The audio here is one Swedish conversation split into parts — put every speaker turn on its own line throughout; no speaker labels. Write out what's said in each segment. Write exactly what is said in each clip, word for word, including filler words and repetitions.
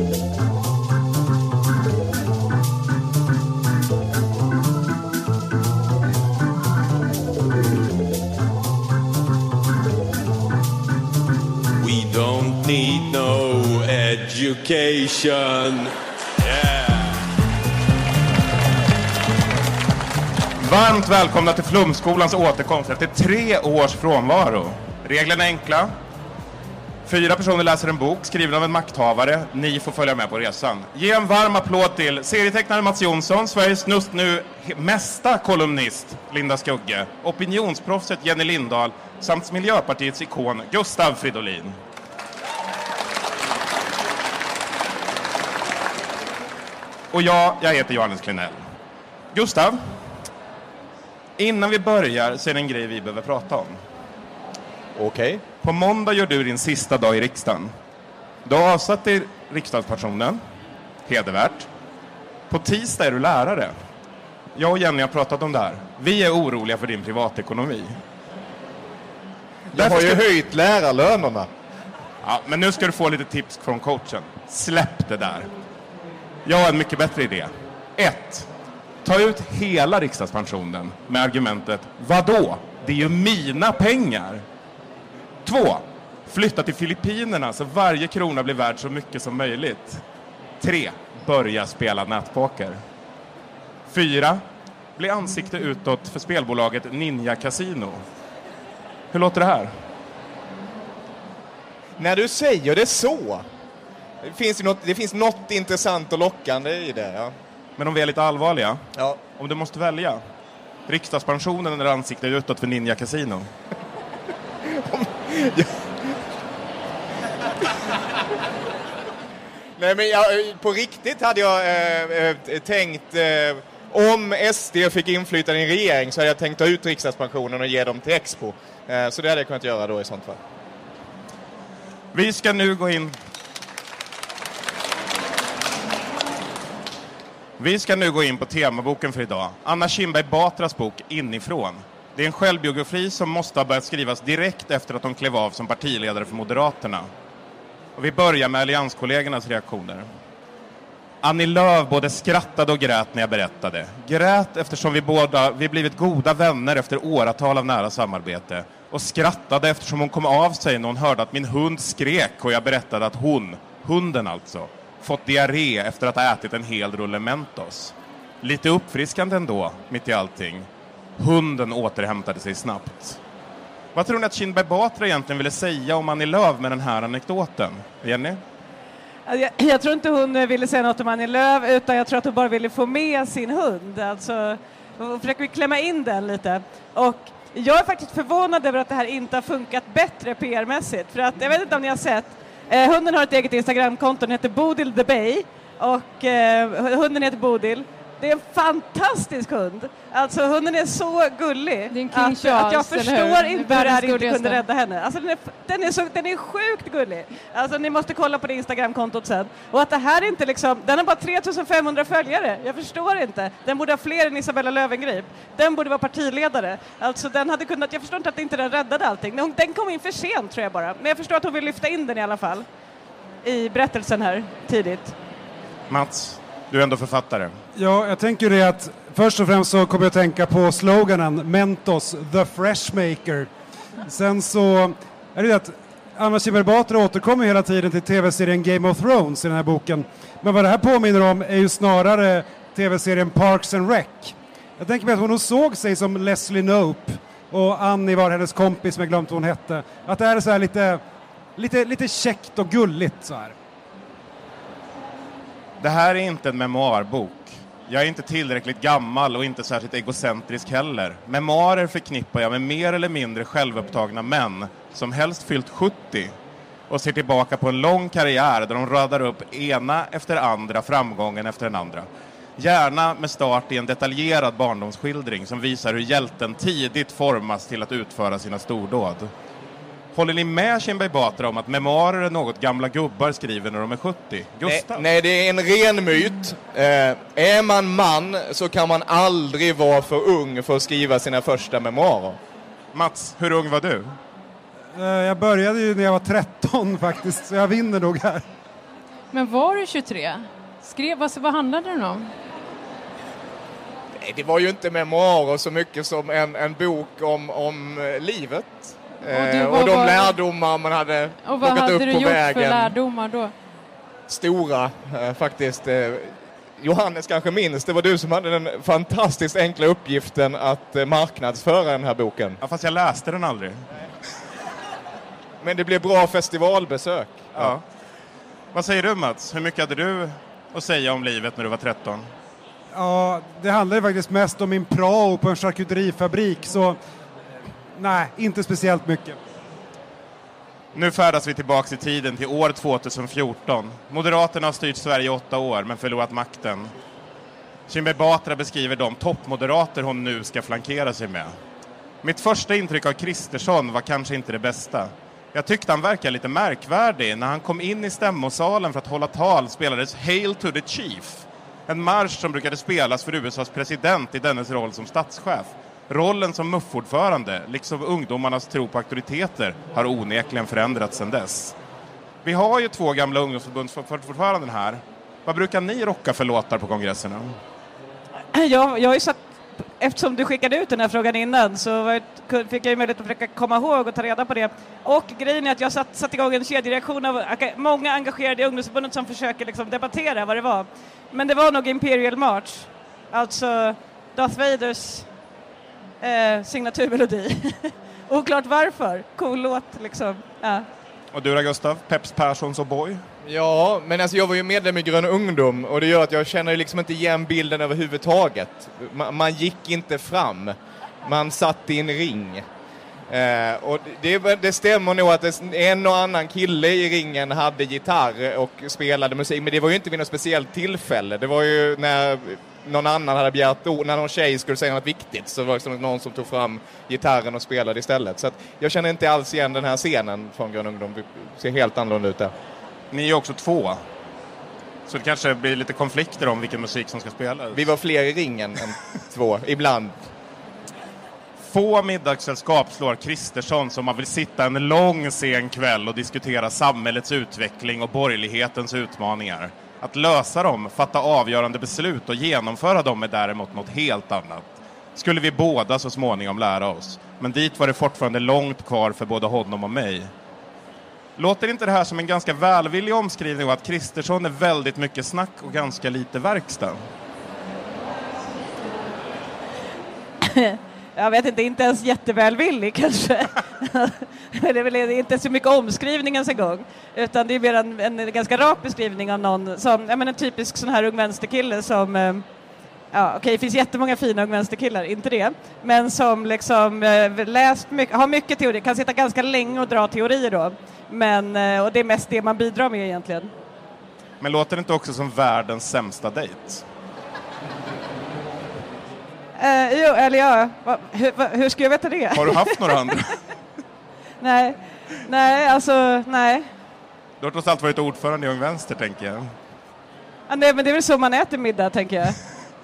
We don't need no education. Yeah.
Varmt välkomna till Flumskolans återkomst efter tre års frånvaro. Reglerna är enkla. Fyra personer läser en bok skriven av en makthavare. Ni får följa med på resan. Ge en varm applåd till serietecknare Mats Jonsson, Sveriges just nu mesta kolumnist Linda Skugge, opinionsproffset Jenny Lindahl samt Miljöpartiets ikon Gustav Fridolin. Och jag, jag heter Johannes Klinell. Gustav, innan vi börjar så är det en grej vi behöver prata om.
Okej. Okay.
På måndag gör du din sista dag i riksdagen. Du har avsatt dig riksdagspensionen. Hedervärt. På tisdag är du lärare. Jag och Jenny har pratat om det här. Vi är oroliga för din privatekonomi.
Jag har ju ska... höjt lärarlönerna.
Ja, men nu ska du få lite tips från coachen. Släpp det där. Jag har en mycket bättre idé. Ett. Ta ut hela riksdagspensionen med argumentet, vadå? Det är ju mina pengar. Två. Flytta till Filippinerna så varje krona blir värd så mycket som möjligt. Tre. Börja spela nätpoker. Fyra. Bli ansikte utåt för spelbolaget Ninja Casino. Hur låter det här?
När du säger det så. Det finns ju något, det finns något intressant och lockande i det, ja.
Men om vi är lite allvarliga.
Ja.
Om du måste välja. Riksdagspensionen eller ansikte utåt för Ninja Casino?
Ja. Nej, men jag, på riktigt hade jag eh, eh, tänkt eh, om S D fick inflytande i en regering så hade jag tänkt ta ut riksdagspensionen och ge dem till Expo. Eh, så det hade jag kunnat göra då i sånt fall.
Vi ska nu gå in Vi ska nu gå in på temaboken för idag. Anna Kinberg Batras bok Inifrån. Det är en självbiografi som måste ha börjat skrivas direkt efter att de klev av som partiledare för Moderaterna. Och vi börjar med allianskollegornas reaktioner. Annie Lööf både skrattade och grät när jag berättade. Grät eftersom vi båda vi blivit goda vänner efter åratal av nära samarbete. Och skrattade eftersom hon kom av sig när hon hörde att min hund skrek och jag berättade att hon, hunden alltså, fått diarré efter att ha ätit en hel rulle Mentos. Lite uppfriskande ändå, mitt i allting. Hunden återhämtade sig snabbt. Vad tror ni att Kinberg Batra egentligen ville säga om Annie Lööf med den här anekdoten? Jenny?
Jag, jag tror inte hon ville säga något om Annie Lööf, utan jag tror att hon bara ville få med sin hund. Alltså, hon försöker klämma in den lite. Och jag är faktiskt förvånad över att det här inte har funkat bättre P R-mässigt. För att, jag vet inte om ni har sett, eh, hunden har ett eget Instagramkonto, den heter Bodil the Bay. Och eh, hunden heter Bodil. Det är en fantastisk hund. Alltså hunden är så gullig
det är en
att,
Charles,
att jag förstår inte hur det här inte kunde rädda henne. Alltså den är, den, är så, den är sjukt gullig. Alltså ni måste kolla på det Instagramkontot sen. Och att det här inte liksom, den har bara tre tusen femhundra följare. Jag förstår inte. Den borde ha fler än Isabella Löwengrip. Den borde vara partiledare. Alltså den hade kunnat, jag förstår inte att inte den räddade allting. Den, den kom in för sent tror jag bara. Men jag förstår att hon vill lyfta in den i alla fall. I berättelsen här tidigt.
Mats, du är ändå författare.
Ja, jag tänker det att först och främst så kommer jag att tänka på sloganen Mentos, the fresh maker. Sen så är det att Anna Kinberg Batra återkommer hela tiden till tv-serien Game of Thrones i den här boken. Men vad det här påminner om är ju snarare tv-serien Parks and Rec. Jag tänker mig att hon nog såg sig som Leslie Knope och Annie var hennes kompis, men jag glömt vad hon hette. Att det här är så här lite, lite, lite käckt och gulligt så här.
Det här är inte en memoarbok. Jag är inte tillräckligt gammal och inte särskilt egocentrisk heller. Memoarer förknippar jag med mer eller mindre självupptagna män som helst fyllt sjuttio och ser tillbaka på en lång karriär där de radar upp ena efter andra framgången efter den andra. Gärna med start i en detaljerad barndomsskildring som visar hur hjälten tidigt formas till att utföra sina stordåd. Håller ni med Kinberg Batra om att memoarer är något gamla gubbar skriver när de är sjuttio? Gustav?
Nej, nej, det är en ren myt. Eh, är man man så kan man aldrig vara för ung för att skriva sina första memoarer.
Mats, hur ung var du?
Eh, jag började ju när jag var tretton faktiskt, så jag vinner nog här.
Men var du tjugotre? Skrev, vad, vad handlade den om?
Nej, det var ju inte memoarer så mycket som en, en bok om, om livet.
Och,
eh,
var,
och de
var,
lärdomar man hade
och vad
plockat
hade
upp
du
på
gjort
vägen.
för lärdomar då?
Stora, eh, faktiskt. Eh, Johannes kanske minns, det var du som hade den fantastiskt enkla uppgiften att eh, marknadsföra den här boken.
Ja, fast jag läste den aldrig.
Men det blev bra festivalbesök.
Ja. Ja. Vad säger du, Mats? Hur mycket hade du att säga om livet när du var tretton?
Ja, det handlar ju faktiskt mest om min prao på en charkuterifabrik, så nej, inte speciellt mycket.
Nu färdas vi tillbaka i tiden till år tjugohundrafjorton. Moderaterna har styrt Sverige i åtta år men förlorat makten. Kinberg Batra beskriver de toppmoderater hon nu ska flankera sig med. Mitt första intryck av Kristersson var kanske inte det bästa. Jag tyckte han verkade lite märkvärdig. När han kom in i stämmosalen för att hålla tal spelades Hail to the Chief. En marsch som brukade spelas för U S A:s president i dennes roll som statschef. Rollen som muffordförande, liksom ungdomarnas tro på auktoriteter, har onekligen förändrats sedan dess. Vi har ju två gamla ungdomsförbundsordföranden här. Vad brukar ni rocka för låtar på kongresserna?
Jag, jag har ju satt, eftersom du skickade ut den här frågan innan så var, fick jag ju möjlighet att försöka komma ihåg och ta reda på det. Och grejen är att jag satt, satt igång en kedjereaktion av många engagerade i ungdomsförbundet som försöker liksom debattera vad det var. Men det var nog Imperial March, alltså Darth Vaders eh, signaturmelodi. Oklart varför, cool låt liksom. Ja.
Och du då, Gustav? Peps Perssons och Boy?
Ja, men alltså jag var ju medlem i Grön ungdom och det gör att jag känner liksom inte igen bilden överhuvudtaget. Man, man gick inte fram, man satt i en ring. Eh, och det, det stämmer nog att en och annan kille i ringen hade gitarr och spelade musik, men det var ju inte vid något speciellt tillfälle. Det var ju när någon annan hade begärt ord, när någon tjej skulle säga något viktigt så var det liksom någon som tog fram gitarren och spelade istället. Så att jag känner inte alls igen den här scenen från Grön ungdom. Det ser helt annorlunda ut där.
Ni är också två. Så det kanske blir lite konflikter om vilken musik som ska spelas.
Vi var fler i ringen än två, ibland.
Få middagssällskap slår Kristersson som man vill sitta en lång sen kväll och diskutera samhällets utveckling och borgerlighetens utmaningar. Att lösa dem, fatta avgörande beslut och genomföra dem är däremot något helt annat. Skulle vi båda så småningom lära oss. Men dit var det fortfarande långt kvar för både honom och mig. Låter inte det här som en ganska välvillig omskrivning av att Kristersson är väldigt mycket snack och ganska lite verkstad?
Jag vet inte, inte ens jättevälvillig kanske. Det är väl inte så mycket omskrivning ens en gång. Utan det är mer en, en ganska rak beskrivning av någon som, jag menar, en typisk sån här ung vänsterkille som, ja okej, okay, det finns jättemånga fina ung vänsterkillar, inte det. Men som liksom läst mycket, har mycket teori, kan sitta ganska länge och dra teorier då. Men, och det är mest det man bidrar med egentligen.
Men låter det inte också som världens sämsta dejt?
Uh, jo, eller ja, va, hur, va, hur ska jag veta det?
Har du haft några andra?
nej, nej, alltså, nej.
Du har trots allt varit ordförande i Ung Vänster, tänker jag.
Ah, nej, men det är väl så man äter middag, tänker jag.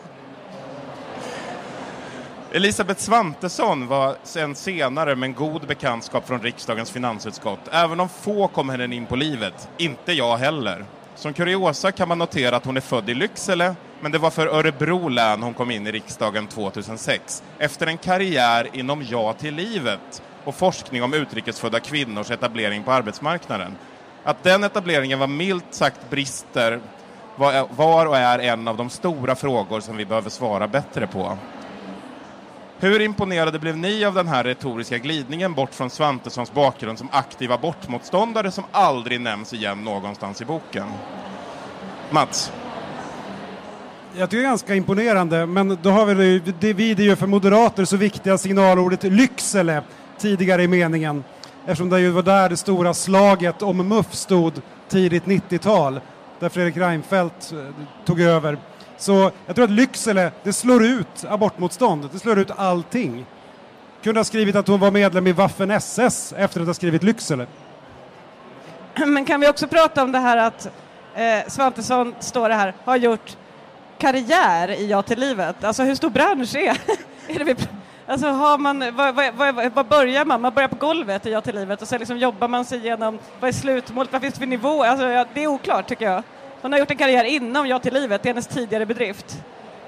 Elisabeth Svantesson var sen senare med en god bekantskap från riksdagens finansutskott. Även om få kom henne in på livet, inte jag heller. Som kuriosa kan man notera att hon är född i Lycksele, men det var för Örebro län hon kom in i riksdagen tjugohundrasex. Efter en karriär inom Ja till livet och forskning om utrikesfödda kvinnors etablering på arbetsmarknaden. Att den etableringen var milt sagt brister var, var och är en av de stora frågor som vi behöver svara bättre på. Hur imponerade blev ni av den här retoriska glidningen bort från Svantessons bakgrund som aktiv abortmotståndare som aldrig nämns igen någonstans i boken? Mats?
Jag tycker det är ganska imponerande, men då har vi det, det vi det gör för moderater så viktiga signalordet Lycksele tidigare i meningen. Eftersom det ju var där det stora slaget om muff stod tidigt nittiotal, där Fredrik Reinfeldt tog över. Så jag tror att Lycksele, det slår ut abortmotstånd, det slår ut allting. Kunde ha skrivit att hon var medlem i Waffen S S efter att ha skrivit Lycksele.
Men kan vi också prata om det här att eh, Svantesson, står det här, har gjort karriär i Ja till livet? Alltså hur stor bransch är, är det vi, alltså har man, vad, vad, vad, vad börjar man? Man börjar på golvet i Ja till livet och sen liksom jobbar man sig igenom, vad är slutmålet, vad finns det för nivå? Alltså ja, det är oklart tycker jag. Hon har gjort en karriär inom Ja till livet, det är hennes tidigare bedrift.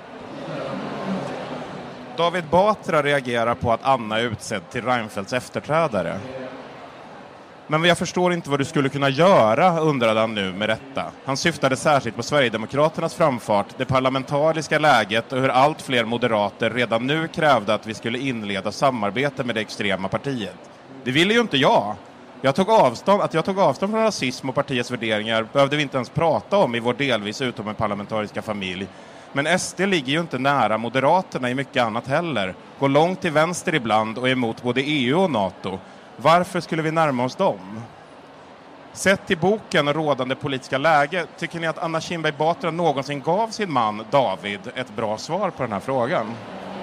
David Batra reagerar på att Anna är utsedd till Reinfeldts efterträdare. Men jag förstår inte vad du skulle kunna göra, undrade han nu med rätta. Han syftade särskilt på Sverigedemokraternas framfart, det parlamentariska läget och hur allt fler moderater redan nu krävde att vi skulle inleda samarbete med det extrema partiet. Det ville ju inte jag. Jag tog avstånd, att jag tog avstånd från rasism och partiets värderingar behövde vi inte ens prata om i vår delvis utom en parlamentariska familj. Men S D ligger ju inte nära Moderaterna i mycket annat heller. Går långt till vänster ibland och är emot både E U och NATO. Varför skulle vi närma oss dem? Sett till boken och rådande politiska läge, tycker ni att Anna Kinberg Batra någonsin gav sin man David ett bra svar på den här frågan?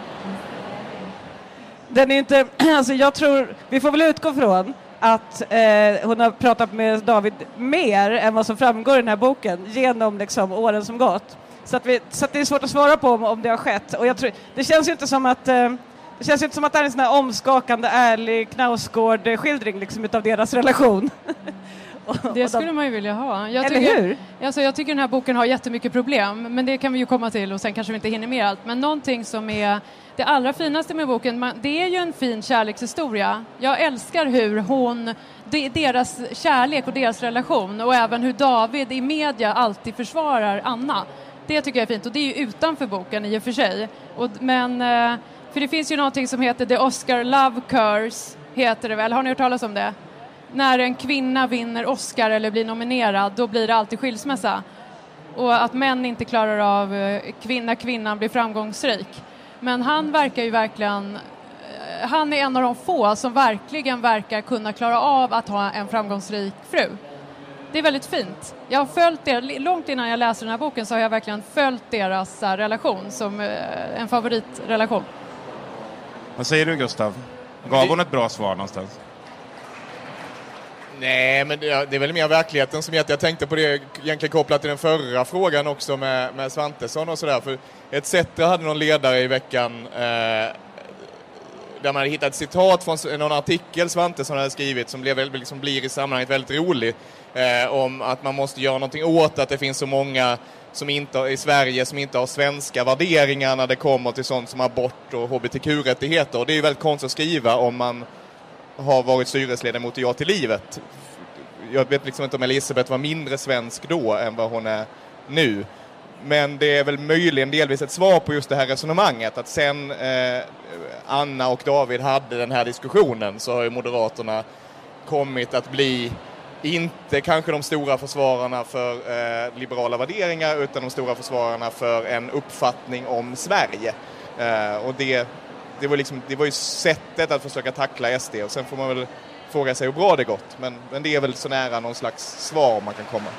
Den är inte, alltså jag tror, vi får väl utgå från att eh, hon har pratat med David mer än vad som framgår i den här boken genom liksom, åren som gått. Så, att vi, så att det är svårt att svara på om, om det har skett. Och jag tror, det känns ju inte som att eh, det känns ju inte som att det är en sån här omskakande, ärlig Knausgård-skildring liksom, utav deras relation. och,
Det
och
skulle
de,
man ju vilja ha. Jag
eller
tycker,
hur?
Alltså jag tycker den här boken har jättemycket problem, men det kan vi ju komma till och sen kanske vi inte hinner med allt. Men någonting som är det allra finaste med boken, man, det är ju en fin kärlekshistoria. Jag älskar hur hon, det, deras kärlek och deras relation och även hur David i media alltid försvarar Anna. Det tycker jag är fint och det är ju utanför boken i och för sig. Och, men, för det finns ju någonting som heter The Oscar Love Curse, heter det väl. Har ni hört talas om det? När en kvinna vinner Oscar eller blir nominerad, då blir det alltid skilsmässa. Och att män inte klarar av kvinna, kvinnan blir framgångsrik. Men han verkar ju verkligen, han är en av de få som verkligen verkar kunna klara av att ha en framgångsrik fru. Det är väldigt fint. Jag har följt det, långt innan jag läste den här boken så har jag verkligen följt deras här, relation som eh, en favoritrelation.
Vad säger du, Gustav? Gav hon ett bra svar någonstans?
Nej, men det är, det är väl mer verkligheten som jag tänkte på det egentligen kopplat till den förra frågan också med, med Svantesson och sådär. För et cetera hade någon ledare i veckan eh, där man hade hittat ett citat från någon artikel Svantesson hade skrivit som blev, liksom blir i sammanhanget väldigt rolig eh, om att man måste göra någonting åt att det finns så många som inte, i Sverige som inte har svenska värderingar när det kommer till sånt som abort och H B T Q-rättigheter. Och det är ju väldigt konstigt att skriva om man har varit styrelseledamot i Ja till livet. Jag vet liksom inte om Elisabeth var mindre svensk då än vad hon är nu. Men det är väl möjligen delvis ett svar på just det här resonemanget. Att sen eh, Anna och David hade den här diskussionen så har ju Moderaterna kommit att bli inte kanske de stora försvararna för eh, liberala värderingar utan de stora försvararna för en uppfattning om Sverige. Eh, och det, det, var liksom, det var ju sättet att försöka tackla S D och sen får man väl fråga sig hur bra det gått. Men, men det är väl så nära någon slags svar man kan komma.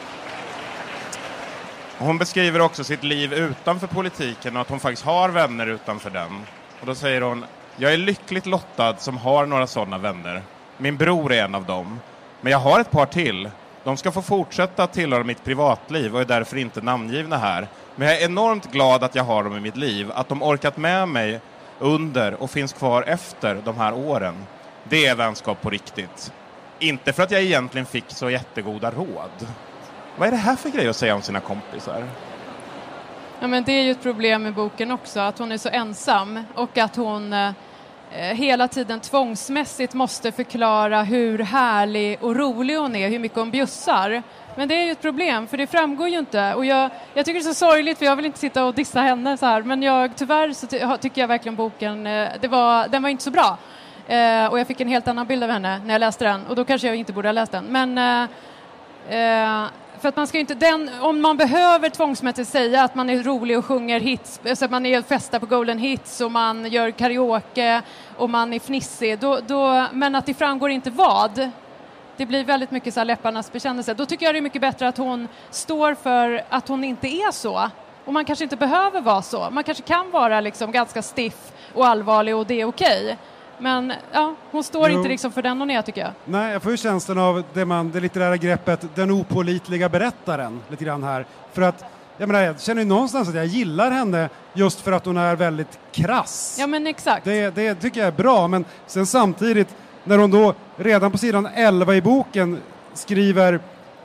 Hon beskriver också sitt liv utanför politiken och att hon faktiskt har vänner utanför den. Och då säger hon, jag är lyckligt lottad som har några sådana vänner. Min bror är en av dem. Men jag har ett par till. De ska få fortsätta tillhöra mitt privatliv och är därför inte namngivna här. Men jag är enormt glad att jag har dem i mitt liv. Att de orkat med mig under och finns kvar efter de här åren. Det är vänskap på riktigt. Inte för att jag egentligen fick så jättegoda råd. Vad är det här för grej att säga om sina kompisar?
Ja, men det är ju ett problem med boken också, att hon är så ensam och att hon eh, hela tiden tvångsmässigt måste förklara hur härlig och rolig hon är, hur mycket hon bjussar. Men det är ju ett problem, för det framgår ju inte. Och jag, jag tycker det är så sorgligt, för jag vill inte sitta och dissa henne så här. Men jag, tyvärr så ty- tycker jag verkligen boken, eh, det var, den var inte så bra. Eh, och jag fick en helt annan bild av henne när jag läste den. Och då kanske jag inte borde ha läst den. Men... Eh, eh, För att man ska inte, den, om man behöver tvångsmässigt säga att man är rolig och sjunger hits, så att man är festa på Golden Hits och man gör karaoke och man är fnissig, då, då, men att det framgår inte vad. Det blir väldigt mycket så här läpparnas bekännelse. Då tycker jag det är mycket bättre att hon står för att hon inte är så. Och man kanske inte behöver vara så. Man kanske kan vara liksom ganska stiff och allvarlig och det är okej. Men ja, hon står jo. inte liksom för den hon är, tycker jag.
Nej, jag får ju känslan av det, man, det litterära greppet, den opålitliga berättaren, lite grann här. För att, jag menar, jag känner ju någonstans att jag gillar henne just för att hon är väldigt krass.
Ja, men exakt.
Det, det tycker jag är bra, men sen samtidigt, när hon då redan på sidan elva i boken skriver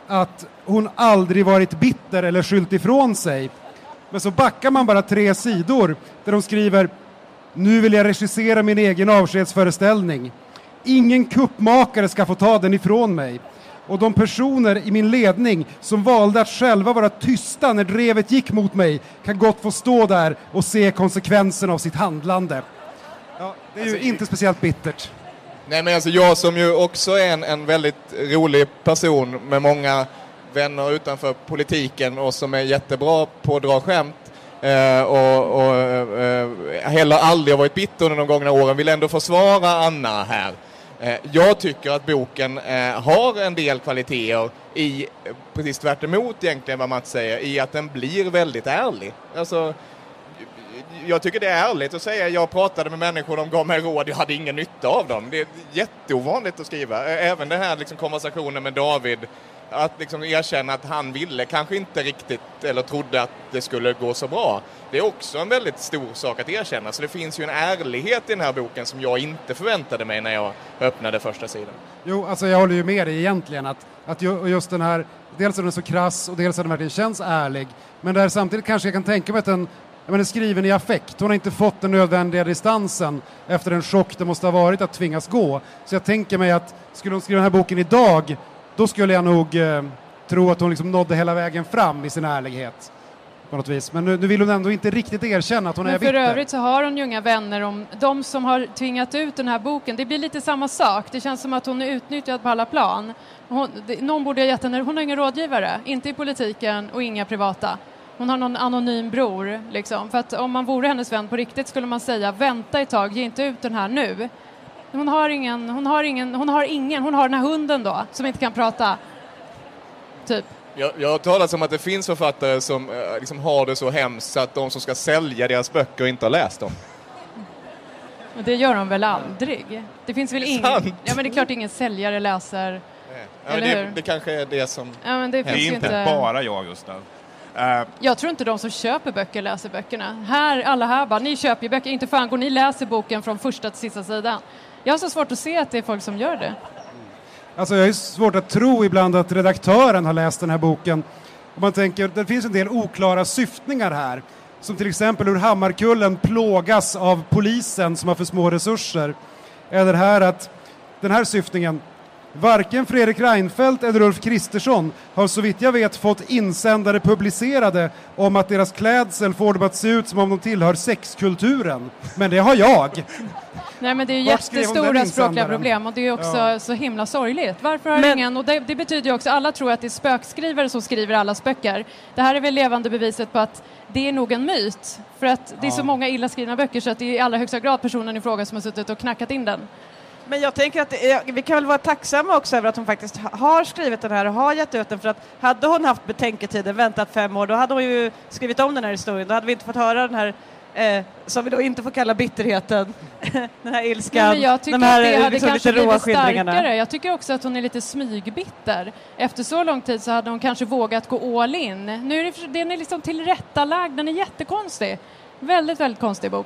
att hon aldrig varit bitter eller skyllt ifrån sig. Men så backar man bara tre sidor där de skriver: nu vill jag regissera min egen avskedsföreställning. Ingen kuppmakare ska få ta den ifrån mig. Och de personer i min ledning som valde att själva vara tysta när drevet gick mot mig kan gott få stå där och se konsekvenserna av sitt handlande. Ja, det är ju alltså, inte speciellt bittert.
Nej, men alltså jag som ju också är en, en väldigt rolig person med många vänner utanför politiken och som är jättebra på att dra skämt eh, och, och eh, heller aldrig har varit bitter under de gångna åren, vill ändå försvara Anna här. Eh, jag tycker att boken eh, har en del kvaliteter i, precis tvärt emot egentligen vad man säger, i att den blir väldigt ärlig. Alltså, jag tycker det är ärligt att säga, jag pratade med människor, de gav mig råd, jag hade ingen nytta av dem. Det är jätteovanligt att skriva. Även den här liksom, konversationen med David, att liksom erkänna att han ville, kanske inte riktigt, eller trodde att det skulle gå så bra. Det är också en väldigt stor sak att erkänna. Så det finns ju en ärlighet i den här boken som jag inte förväntade mig när jag öppnade första sidan.
Jo, alltså jag håller ju med dig egentligen att, att just den här, dels är den så krass och dels är den verkligen känns ärlig. Men där samtidigt kanske jag kan tänka mig att den den är skriven i affekt. Hon har inte fått den nödvändiga distansen efter den chock det måste ha varit att tvingas gå. Så jag tänker mig att skulle hon skriva den här boken idag, då skulle jag nog eh, tro att hon liksom nådde hela vägen fram i sin ärlighet på något vis. Men nu, nu vill hon ändå inte riktigt erkänna att hon
Men
är bitter.
För övrigt så har hon ju unga vänner om de som har tvingat ut den här boken. Det blir lite samma sak. Det känns som att hon är utnyttjad på alla plan. Hon, det, någon borde ha gett henne, hon har ingen rådgivare, inte i politiken och inga privata. Hon har någon anonym bror liksom. För att om man vore hennes vän på riktigt skulle man säga vänta ett tag, ge inte ut den här nu. Hon har ingen, hon har ingen, hon har ingen, hon har den här hunden då som inte kan prata. Typ.
Jag, jag har talat om att det finns författare som eh, liksom har det så hemskt så att de som ska sälja deras böcker inte har läst dem.
Och det gör de väl aldrig? Det finns väl ingen... Ja, men det är klart ingen säljare läser...
Ja, eller det, hur? Det kanske är det som...
Ja, men det,
det är inte, inte bara jag, Gustav.
Uh, jag tror inte de som köper böcker läser böckerna. Här, alla här bara, ni köper ju böcker. Inte fan går ni läser boken från första till sista sidan. Jag har så svårt att se att det är folk som gör det.
Alltså jag är svårt att tro ibland att redaktören har läst den här boken. Om man tänker, det finns en del oklara syftningar här. Som till exempel hur Hammarkullen plågas av polisen som har för små resurser. Eller här att den här syftningen: varken Fredrik Reinfeldt eller Ulf Kristersson har så vitt jag vet fått insändare publicerade om att deras klädsel får dem att se ut som om de tillhör sexkulturen. Men det har jag.
Nej, men det är ju jättestora språkliga problem och det är också ja. så himla sorgligt. Varför har men... ingen, och det, det betyder ju också, alla tror att det är spökskrivare som skriver allas böcker. Det här är väl levande beviset på att det är nog en myt. För att det är ja. så många illa skrivna böcker så att det är i allra högsta grad personen i fråga som har suttit och knackat in den.
Men jag tänker att det, vi kan väl vara tacksamma också över att hon faktiskt har skrivit den här och har gett ut den, för att hade hon haft betänketiden, väntat fem år, då hade hon ju skrivit om den här historien. Då hade vi inte fått höra den här, eh, som vi då inte får kalla bitterheten, den här ilskan,
men jag tycker
de här
att det hade
liksom
kanske
lite råa
blivit
skildringarna.
Starkare. Jag tycker också att hon är lite smygbitter. Efter så lång tid så hade hon kanske vågat gå all in. Nu är det, den är liksom tillrättalagd, den är jättekonstig. Väldigt, väldigt konstig bok.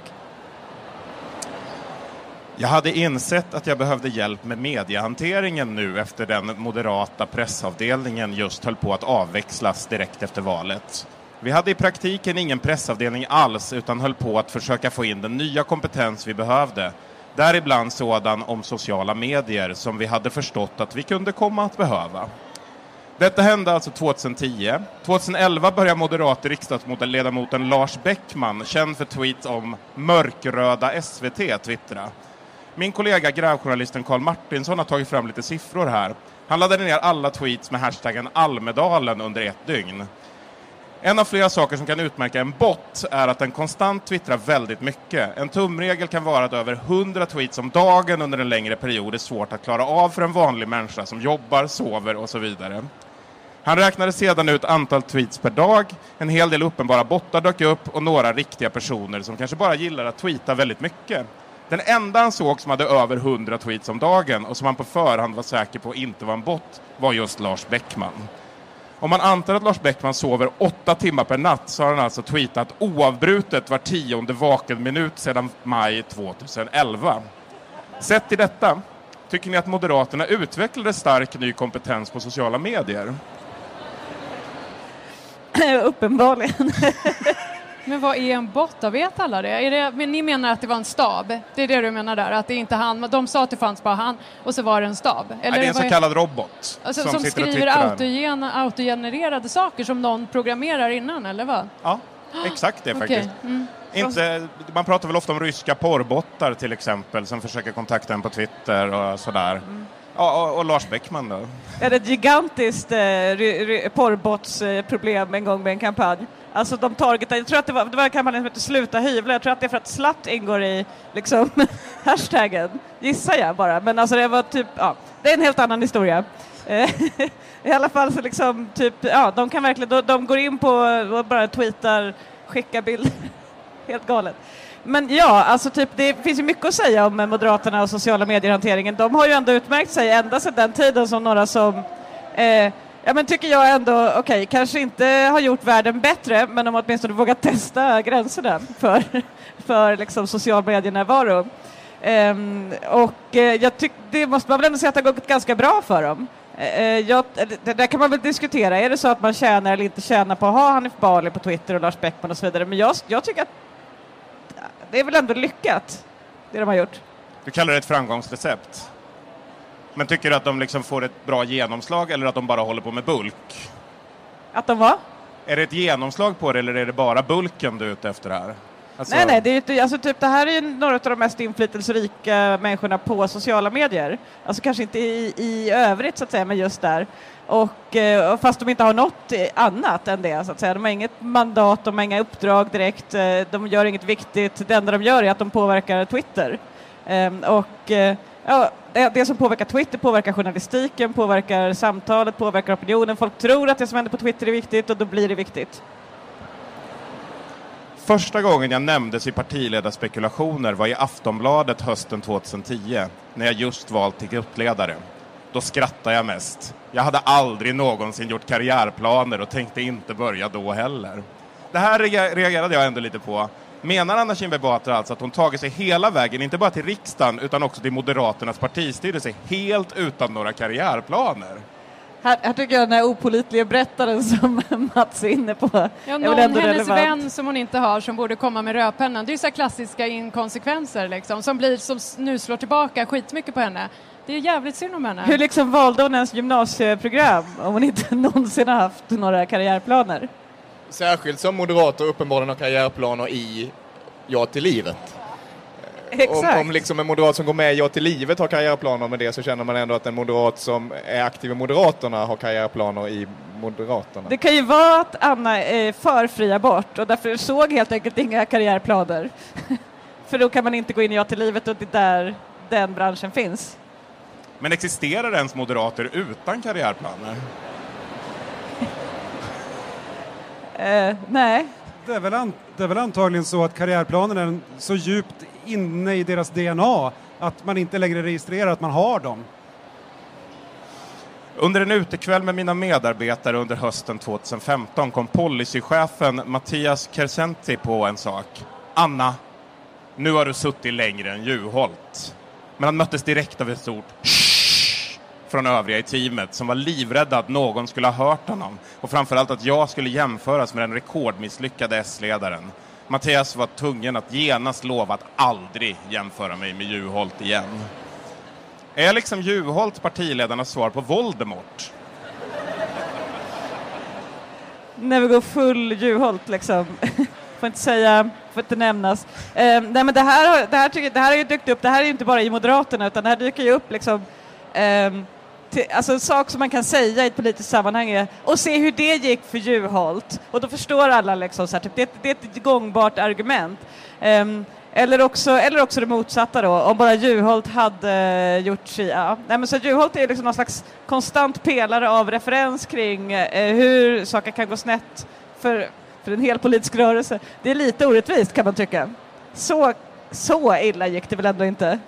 Jag hade insett att jag behövde hjälp med mediehanteringen nu efter den moderata pressavdelningen just höll på att avväxlas direkt efter valet. Vi hade i praktiken ingen pressavdelning alls utan höll på att försöka få in den nya kompetens vi behövde. Däribland sådan om sociala medier som vi hade förstått att vi kunde komma att behöva. Detta hände alltså tjugohundratio. tjugoelva började moderata riksdagsledamoten Lars Bäckman, känd för tweets om mörkröda S V T, twittra. Min kollega grävjournalisten Carl Martinsson har tagit fram lite siffror här. Han laddade ner alla tweets med hashtaggen Almedalen under ett dygn. En av flera saker som kan utmärka en bot är att den konstant twittrar väldigt mycket. En tumregel kan vara att över hundra tweets om dagen under en längre period är svårt att klara av för en vanlig människa som jobbar, sover och så vidare. Han räknade sedan ut antal tweets per dag. En hel del uppenbara bottar dök upp och några riktiga personer som kanske bara gillar att tweeta väldigt mycket. Den enda han såg som hade över hundra tweets om dagen och som han på förhand var säker på inte var en bot var just Lars Bäckman. Om man antar att Lars Bäckman sover åtta timmar per natt så har han alltså tweetat oavbrutet var tionde vaken minut sedan maj tjugoelva. Sett till detta, tycker ni att Moderaterna utvecklade stark ny kompetens på sociala medier?
Uppenbarligen.
Men vad är en bot då? Vet alla det? Är det? Men ni menar att det var en stab? Det är det du menar där? Att det inte han, de sa att det fanns bara han och så var det en stab? Eller
Nej, det är en så
är...
kallad robot
alltså,
som,
som
sitter och
skriver
twittrar.
autogen, autogenererade saker som någon programmerar innan, eller vad?
Ja, exakt det
Okej.
faktiskt.
Mm.
Inte, man pratar väl ofta om ryska porrbottar till exempel som försöker kontakta en på Twitter och sådär. Mm. Ja, och, och Lars Beckman då?
Ja, det är ett gigantiskt eh, porrbotsproblem eh, en gång med en kampanj. Alltså de targetade, jag tror att det var, det var en kampanj som heter Sluta hyvla. Jag tror att det är för att slatt ingår i liksom hashtaggen. Gissar jag bara. Men alltså det var typ, ja, det är en helt annan historia. I alla fall så liksom typ, ja, de kan verkligen, de, de går in på och bara tweetar, skickar bilder. Helt galet. Men ja, alltså typ, det finns ju mycket att säga om Moderaterna och sociala medier-hanteringen. De har ju ändå utmärkt sig ända sedan den tiden som några som, eh, ja men tycker jag ändå, okej, okay, kanske inte har gjort världen bättre, men de har åtminstone vågat testa gränserna för, för liksom social medienärvaro. Eh, och eh, jag tycker, det måste man väl ändå säga att det har gått ganska bra för dem. Eh, jag, det där kan man väl diskutera, är det så att man tjänar eller inte tjänar på att ha Hanif Bali på Twitter och Lars Beckman och så vidare, men jag, jag tycker att det är väl ändå lyckat, det de har gjort.
Du kallar det ett framgångsrecept. Men tycker du att de liksom får ett bra genomslag eller att de bara håller på med bulk?
Att de var?
Är det ett genomslag på det eller är det bara bulken du är ute efter här? Alltså...
Nej, nej, det, är ju, alltså, typ, det här är ju några av de mest inflytelserika människorna på sociala medier. Alltså kanske inte i, i övrigt så att säga, men just där. Och, och fast de inte har något annat än det så att säga. De har inget mandat, de har inga uppdrag direkt, de gör inget viktigt. Det enda de gör är att de påverkar Twitter. Och ja, det, det som påverkar Twitter påverkar journalistiken, påverkar samtalet, påverkar opinionen. Folk tror att det som händer på Twitter är viktigt och då blir det viktigt.
Första gången jag nämndes i partiledarspekulationer var i Aftonbladet hösten tjugohundratio när jag just valt till gruppledare. Då skrattade jag mest. Jag hade aldrig någonsin gjort karriärplaner och tänkte inte börja då heller. Det här reagerade jag ändå lite på. Menar Anna Kinberg Batra alltså att hon tagit sig hela vägen, inte bara till riksdagen utan också till Moderaternas partistyrelse, helt utan några karriärplaner?
Här, här tycker jag den här opålitliga berättaren som Mats är inne på.
Ja, någon hennes relevant. Vän som hon inte har som borde komma med rödpennan. Det är ju så här klassiska inkonsekvenser liksom, som blir som nu slår tillbaka skitmycket på henne. Det är jävligt synd om henne.
Hur liksom valde hon ens gymnasieprogram om hon inte någonsin har haft några karriärplaner?
Särskilt som moderater uppenbarligen har karriärplaner i Ja till livet.
Exakt.
Om, om liksom en moderat som går med i Ja till livet har karriärplaner med det, så känner man ändå att en moderat som är aktiv i Moderaterna har karriärplaner i Moderaterna.
Det kan ju vara att Anna är för fri abort och därför såg helt enkelt inga karriärplaner. För då kan man inte gå in i Ja till livet och det är där den branschen finns.
Men existerar ens moderater utan karriärplaner?
uh, nej.
Det är, väl an- det är väl antagligen så att karriärplanen är så djupt inne i deras D N A att man inte längre registrerar att man har dem.
Under en utekväll med mina medarbetare under hösten tjugohundrafemton kom policychefen Mattias Kersenti på en sak. Anna, nu har du suttit längre än Juholt. Men han möttes direkt av ett stort shh från övriga i teamet som var livrädda att någon skulle ha hört honom. Och framförallt att jag skulle jämföras med den rekordmisslyckade S-ledaren. Mattias var tvungen att genast lova att aldrig jämföra mig med Juholt igen. Är liksom Juholt partiledarnas svar på Voldemort?
När vi går full Juholt liksom. Får inte säga, får inte nämnas. Eh, nej men det här, har, det, här tycker, det här har ju dykt upp, det här är ju inte bara i Moderaterna utan det här dyker ju upp liksom eh, till, alltså en sak som man kan säga i ett politiskt sammanhang är, och se hur det gick för Juholt. Och då förstår alla liksom så här, typ, det, det är ett gångbart argument. Eh, eller, också, eller också det motsatta då, om bara Juholt hade gjort sig, ja. Nej men så Juholt är ju liksom någon slags konstant pelare av referens kring eh, hur saker kan gå snett för för en hel politisk rörelse. Det är lite orättvist kan man tycka. Så, så illa gick det väl ändå inte.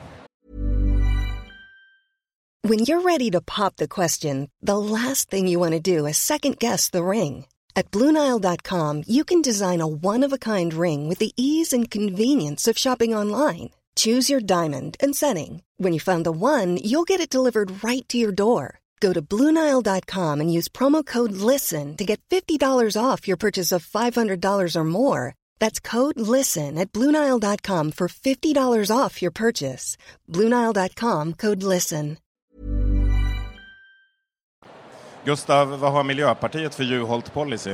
When you're ready to pop the question, the last thing you want to do is second guess the ring. At Blue Nile dot com you can design a one-of-a-kind ring with the ease and convenience of shopping online. Choose your diamond and setting. When you find the one, you'll get it delivered right to your door. Go to Blue Nile dot com and use promo code LISTEN to get fifty dollars off your purchase of five hundred dollars or more. That's code LISTEN at Blue Nile dot com for fifty dollars off your purchase. Blue Nile dot com, code LISTEN.
Gustav, vad har Miljöpartiet för Juholt-policy?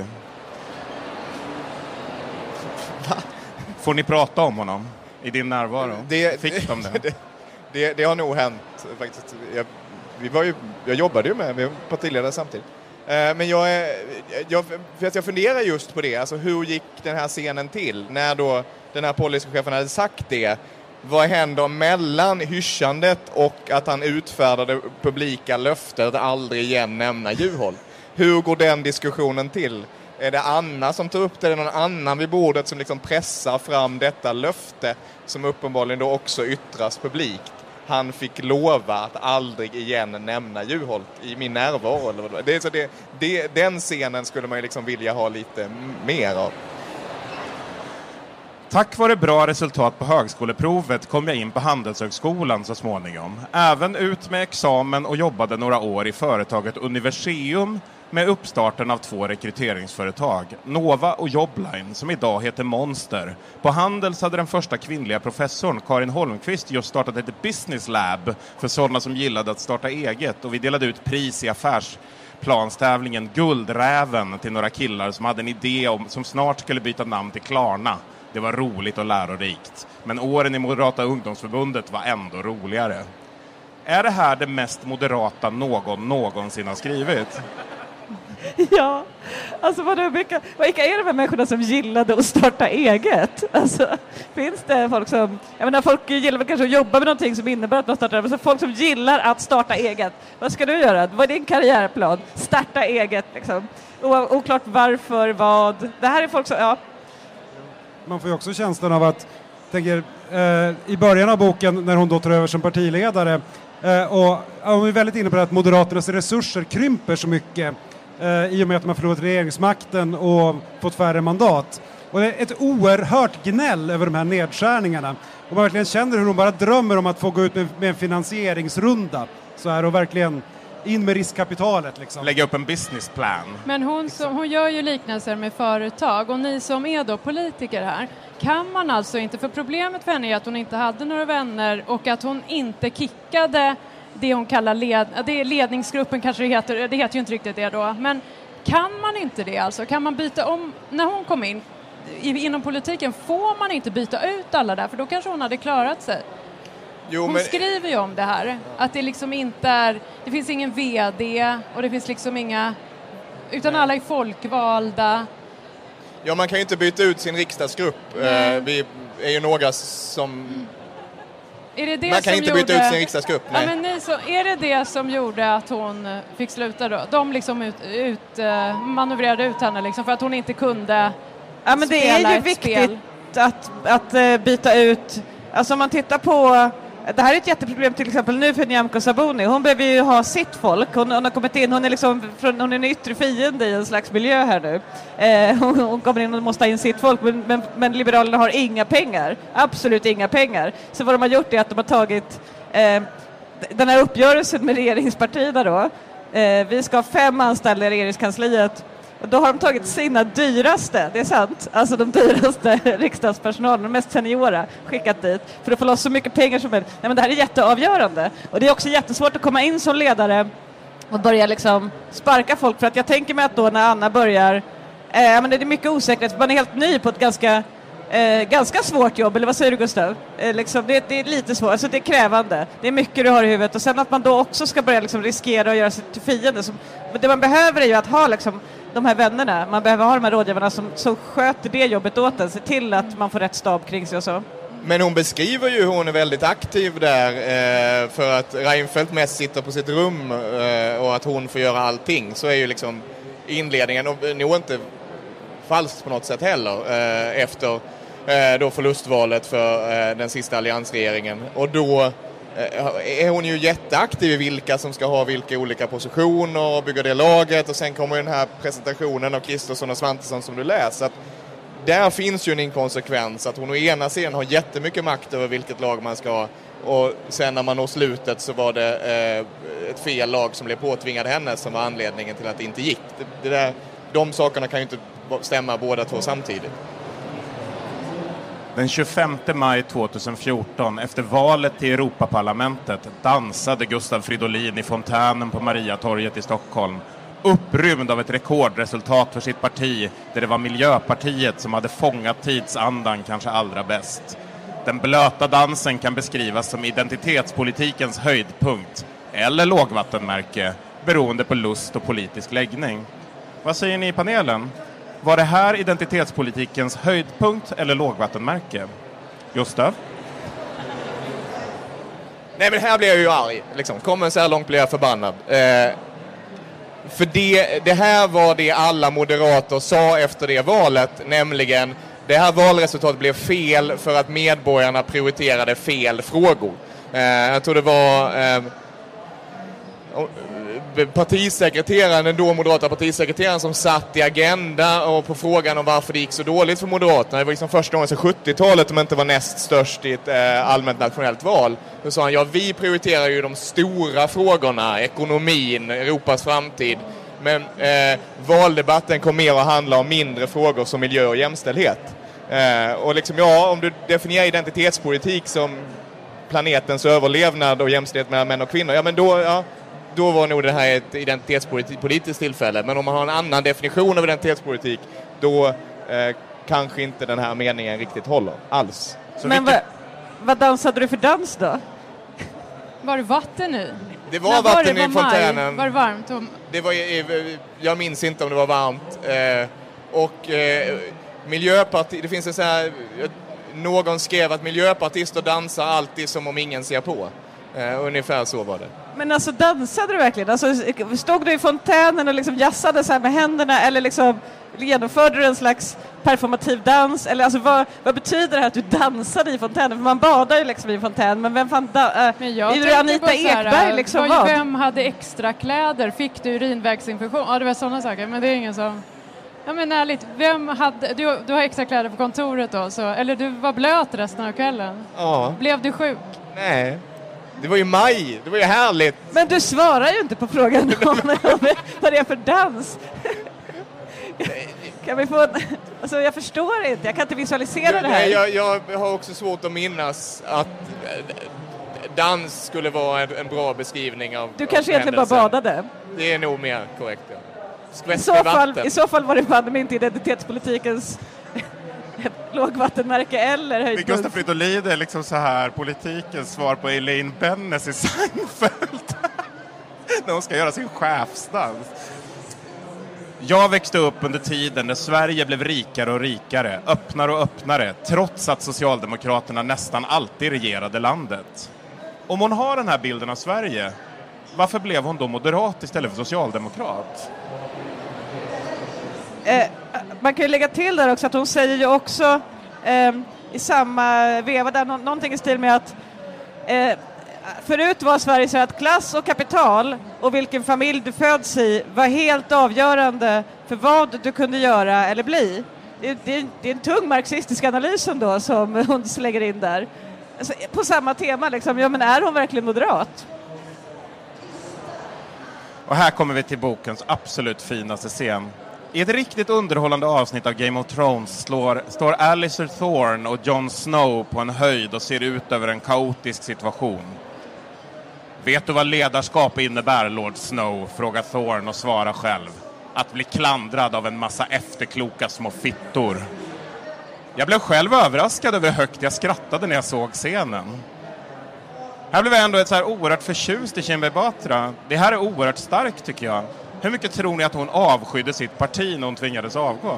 Va?
Får ni prata om honom i din närvaro?
Det,
Fick de det?
det, det? Det har nog hänt faktiskt. Jag, vi var ju, jag jobbade ju med, med partiledare samtidigt. Eh, men jag, är, jag, för att jag funderar just på det. Alltså hur gick den här scenen till? När då den här policychefen hade sagt det. Vad hände mellan hyschandet och att han utfärdade publika löfter att aldrig igen nämna Juholt? Hur går den diskussionen till? Är det Anna som tar upp det? Är det någon annan vid bordet som liksom pressar fram detta löfte som uppenbarligen då också yttras publikt? Han fick lova att aldrig igen nämna Juholt i min närvaro. Eller vad det är. Så det, det, den scenen skulle man ju liksom vilja ha lite mer av.
Tack vare bra resultat på högskoleprovet kom jag in på Handelshögskolan så småningom. Även ut med examen och jobbade några år i företaget Universium med uppstarten av två rekryteringsföretag, Nova och Jobline, som idag heter Monster. På Handels hade den första kvinnliga professorn, Karin Holmqvist, just startat ett business lab för sådana som gillade att starta eget, och vi delade ut pris i affärsplanstävlingen Guldräven till några killar som hade en idé om som snart skulle byta namn till Klarna. Det var roligt och lärorikt. Men åren i Moderata ungdomsförbundet var ändå roligare. Är det här det mest moderata någon någonsin har skrivit?
Ja, alltså vad det, vilka, vilka är de här människorna som gillade att starta eget? Alltså, finns det folk som, jag menar folk gillar väl kanske att jobba med någonting som innebär att man startar, men så folk som gillar att starta eget. Vad ska du göra? Vad är din karriärplan? Starta eget liksom. O- oklart varför, vad. Det här är folk som, ja.
Man får ju också känslan av att, tänker, eh, i början av boken när hon då tar över som partiledare, eh, och hon är väldigt inne på att Moderaternas resurser krymper så mycket eh, i och med att de har förlorat regeringsmakten och fått färre mandat. Och det är ett oerhört gnäll över de här nedskärningarna. Och man verkligen känner hur hon bara drömmer om att få gå ut med, med en finansieringsrunda. Så här, och verkligen in med riskkapitalet liksom.
Lägga upp en businessplan.
Men hon, som, hon gör ju liknelser med företag, och ni som är då politiker här, kan man alltså inte, för problemet för henne är att hon inte hade några vänner och att hon inte kickade det hon kallar led, det är ledningsgruppen, kanske det heter, det heter ju inte riktigt det då, men kan man inte det alltså? Kan man byta om, när hon kom in i, inom politiken, får man inte byta ut alla där, för då kanske hon hade klarat sig.
Jo,
hon
men...
skriver ju om det här, att det liksom inte är, det finns ingen vd och det finns liksom inga, utan Nej. alla är folkvalda.
Ja, man kan ju inte byta ut sin riksdagsgrupp. Eh, vi är ju några som... Mm.
Är det det
man kan
som
inte
gjorde...
byta ut sin riksdagsgrupp. Nej.
Ja, men ni så, är det det som gjorde att hon fick sluta då? De liksom ut, ut, uh, manövrerade ut henne liksom för att hon inte kunde
ja, men det är ju viktigt spel. att, att uh, byta ut. Alltså om man tittar på, det här är ett jätteproblem till exempel nu för Nyamko Sabuni. Hon behöver ju ha sitt folk. Hon, hon har kommit in, hon är liksom från, hon är en yttre fiende i en slags miljö här nu. Eh, hon, hon kommer in och måste ha in sitt folk, men, men, men Liberalerna har inga pengar. Absolut inga pengar. Så vad de har gjort är att de har tagit eh, den här uppgörelsen med regeringspartierna då. Eh, vi ska ha fem anställda i regeringskansliet. Och då har de tagit sina dyraste, det är sant, alltså de dyraste riksdagspersonalen, de mest seniora, skickat dit för att få loss så mycket pengar som möjligt. Nej, men det här är jätteavgörande. Och det är också jättesvårt att komma in som ledare och börja liksom sparka folk. För att jag tänker mig att då när Anna börjar, eh, men det är mycket osäkerhet, man är helt ny på ett ganska, eh, ganska svårt jobb, eller vad säger du Gustav? Eh, liksom, det, det är lite svårt, alltså det är krävande. Det är mycket du har i huvudet och sen att man då också ska börja liksom riskera och göra sig till fiende. Så, det man behöver är ju att ha liksom de här vännerna, man behöver ha de här rådgivarna som, som sköter det jobbet åt en, se till att man får rätt stab kring sig och så.
Men hon beskriver ju hur hon är väldigt aktiv där eh, för att Reinfeldt mest sitter på sitt rum eh, och att hon får göra allting. Så är ju liksom inledningen, och nog inte falskt på något sätt heller, eh, efter eh, då förlustvalet för eh, den sista alliansregeringen. Och då är hon ju jätteaktiv i vilka som ska ha vilka olika positioner och bygga det laget, och sen kommer den här presentationen av Kristersson och Svantesson som du läser. Att där finns ju en inkonsekvens att hon å ena sidan har jättemycket makt över vilket lag man ska ha, och sen när man når slutet så var det eh, ett fel lag som blev påtvingad henne som var anledningen till att det inte gick. Det, det där, de sakerna kan ju inte stämma båda två samtidigt.
Den tjugofemte maj tjugohundrafjorton, efter valet till Europaparlamentet, dansade Gustav Fridolin i fontänen på Mariatorget i Stockholm, upprymd av ett rekordresultat för sitt parti, där det var Miljöpartiet som hade fångat tidsandan kanske allra bäst. Den blöta dansen kan beskrivas som identitetspolitikens höjdpunkt, eller lågvattenmärke, beroende på lust och politisk läggning. Vad säger ni i panelen? Var det här identitetspolitikens höjdpunkt eller lågvattenmärke? Gustav?
Nej, men här blir jag ju arg. Liksom. Kommer så här långt blir jag förbannad. Eh, för det, det här var det alla moderater sa efter det valet, nämligen det här valresultatet blev fel för att medborgarna prioriterade fel frågor. Eh, jag tror det var... Eh, partisekreteraren, den då moderata partisekreteraren som satt i Agenda och på frågan om varför det gick så dåligt för Moderaterna. Det var liksom första gången sedan sjuttiotalet de inte var näst störst i ett eh, allmänt nationellt val. Då sa han, ja vi prioriterar ju de stora frågorna, ekonomin, Europas framtid. Men eh, valdebatten kom mer att handla om mindre frågor som miljö och jämställdhet. Eh, och liksom, ja, om du definierar identitetspolitik som planetens överlevnad och jämställdhet mellan män och kvinnor, ja men då... Ja, då var nog det här ett identitetspolitiskt tillfälle. Men om man har en annan definition av identitetspolitik, då eh, kanske inte den här meningen riktigt håller alls.
Så men vilket... vad, vad dansade du för dans då?
Var det vatten i?
Det var vatten var det? i var fontänen.
Var det varmt?
Det var, jag minns inte om det var varmt. Eh, och eh, Miljöpartiet, det finns en så här... Någon skrev att miljöpartister dansar alltid som om ingen ser på. Uh, ungefär så var det.
Men alltså dansade du verkligen? Alltså, stod du i fontänen och liksom jassade så här med händerna, eller liksom genomförde du en slags performativ dans? Eller alltså vad, vad betyder det här att du dansade i fontänen? För man badar ju liksom i fontän, men vem fan da- äh, men jag är det Anita Ekberg här, liksom vad?
Vem hade extra kläder? Fick du urinvägsinfektion? Ja, det var sådana saker, men det är ingen som... Ja men ärligt, vem hade... Du, du har extra kläder på kontoret då, så, eller du var blöt resten av kvällen?
Ja.
Blev du sjuk?
Nej. Det var ju maj, det var ju härligt.
Men du svarar ju inte på frågan om vad det är för dans. Kan vi få en... Alltså jag förstår inte, jag kan inte visualisera det här.
Nej, jag, jag har också svårt att minnas att dans skulle vara en, en bra beskrivning av...
Du kanske egentligen bara badade.
Det är nog mer korrekt, ja.
I så, fall, I så fall var det fan inte identitetspolitikens lågvattenmärke eller höjdpunkt.
Gustav Fridolin är liksom så här politikens svar på Elaine Bennes i Seinfeld. När hon ska göra sin chefsdans. Jag växte upp under tiden när Sverige blev rikare och rikare, öppnare och öppnare, trots att Socialdemokraterna nästan alltid regerade landet. Om hon har den här bilden av Sverige, varför blev hon då moderat istället för socialdemokrat?
Eh, man kan ju lägga till där också att hon säger ju också eh, i samma veva där nå- någonting i stil med att eh, förut var Sverige så att klass och kapital och vilken familj du föds i var helt avgörande för vad du kunde göra eller bli. Det, det, det är en tung marxistisk analys ändå som hon slänger in där. Alltså, på samma tema liksom, ja men är hon verkligen moderat?
Och här kommer vi till bokens absolut finaste scen. I ett riktigt underhållande avsnitt av Game of Thrones slår, står Alistair Thorne och Jon Snow på en höjd och ser ut över en kaotisk situation. Vet du vad ledarskap innebär, Lord Snow? Frågar Thorne och svarar själv. Att bli klandrad av en massa efterkloka små fittor. Jag blev själv överraskad över hur högt jag skrattade när jag såg scenen. Här blev jag ändå ett så här oerhört förtjust i Shinbei Batra. Det här är oerhört starkt tycker jag. Hur mycket tror ni att hon avskydde sitt parti när hon tvingades avgå?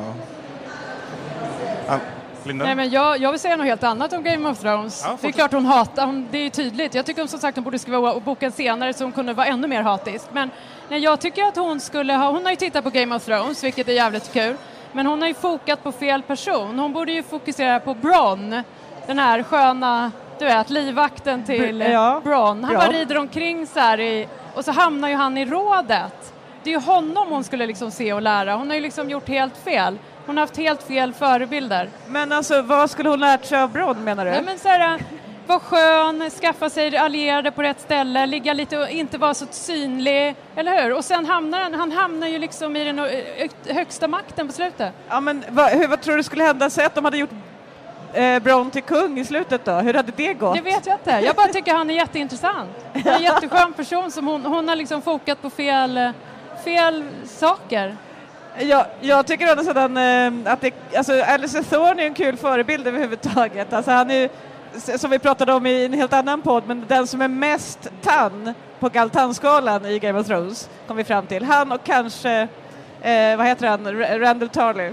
Linda?
Nej, men jag, jag vill säga något helt annat om Game of Thrones.
Ja,
det är klart hon hatar, hon, det är tydligt. Jag tycker som sagt hon borde skriva boken senare så hon kunde vara ännu mer hatisk. Men nej, jag tycker att hon skulle ha, hon har ju tittat på Game of Thrones, vilket är jävligt kul. Men hon har ju fokat på fel person. Hon borde ju fokusera på Bronn, den här sköna, du vet, livvakten till ja. Bronn. Han ja. bara rider omkring så här i, och så hamnar ju han i rådet. Det är ju honom hon skulle liksom se och lära. Hon har ju liksom gjort helt fel. Hon har haft helt fel förebilder.
Men alltså, vad skulle hon lärt sig av Bron, menar du?
Nej, men så här, var skön, skaffa sig allierade på rätt ställe, ligga lite och inte vara så synlig, eller hur? Och sen hamnar han, han hamnar ju liksom i den högsta makten på slutet. Ja, men vad, hur, vad tror du skulle hända sig att de hade gjort eh, Bron till kung i slutet då? Hur hade det gått? Det vet jag inte. Jag bara tycker han är jätteintressant. Han är en jätteskön person som hon, hon har liksom fokat på fel, fel saker. Ja, jag tycker också sedan, äh, att det, alltså, Alistair Thorne är en kul förebild överhuvudtaget. Alltså, han är, som vi pratade om i en helt annan podd, men den som är mest tann på Galtan-skalan i Game of Thrones kom vi fram till. Han och kanske, eh, vad heter han, R- Randall Tarley.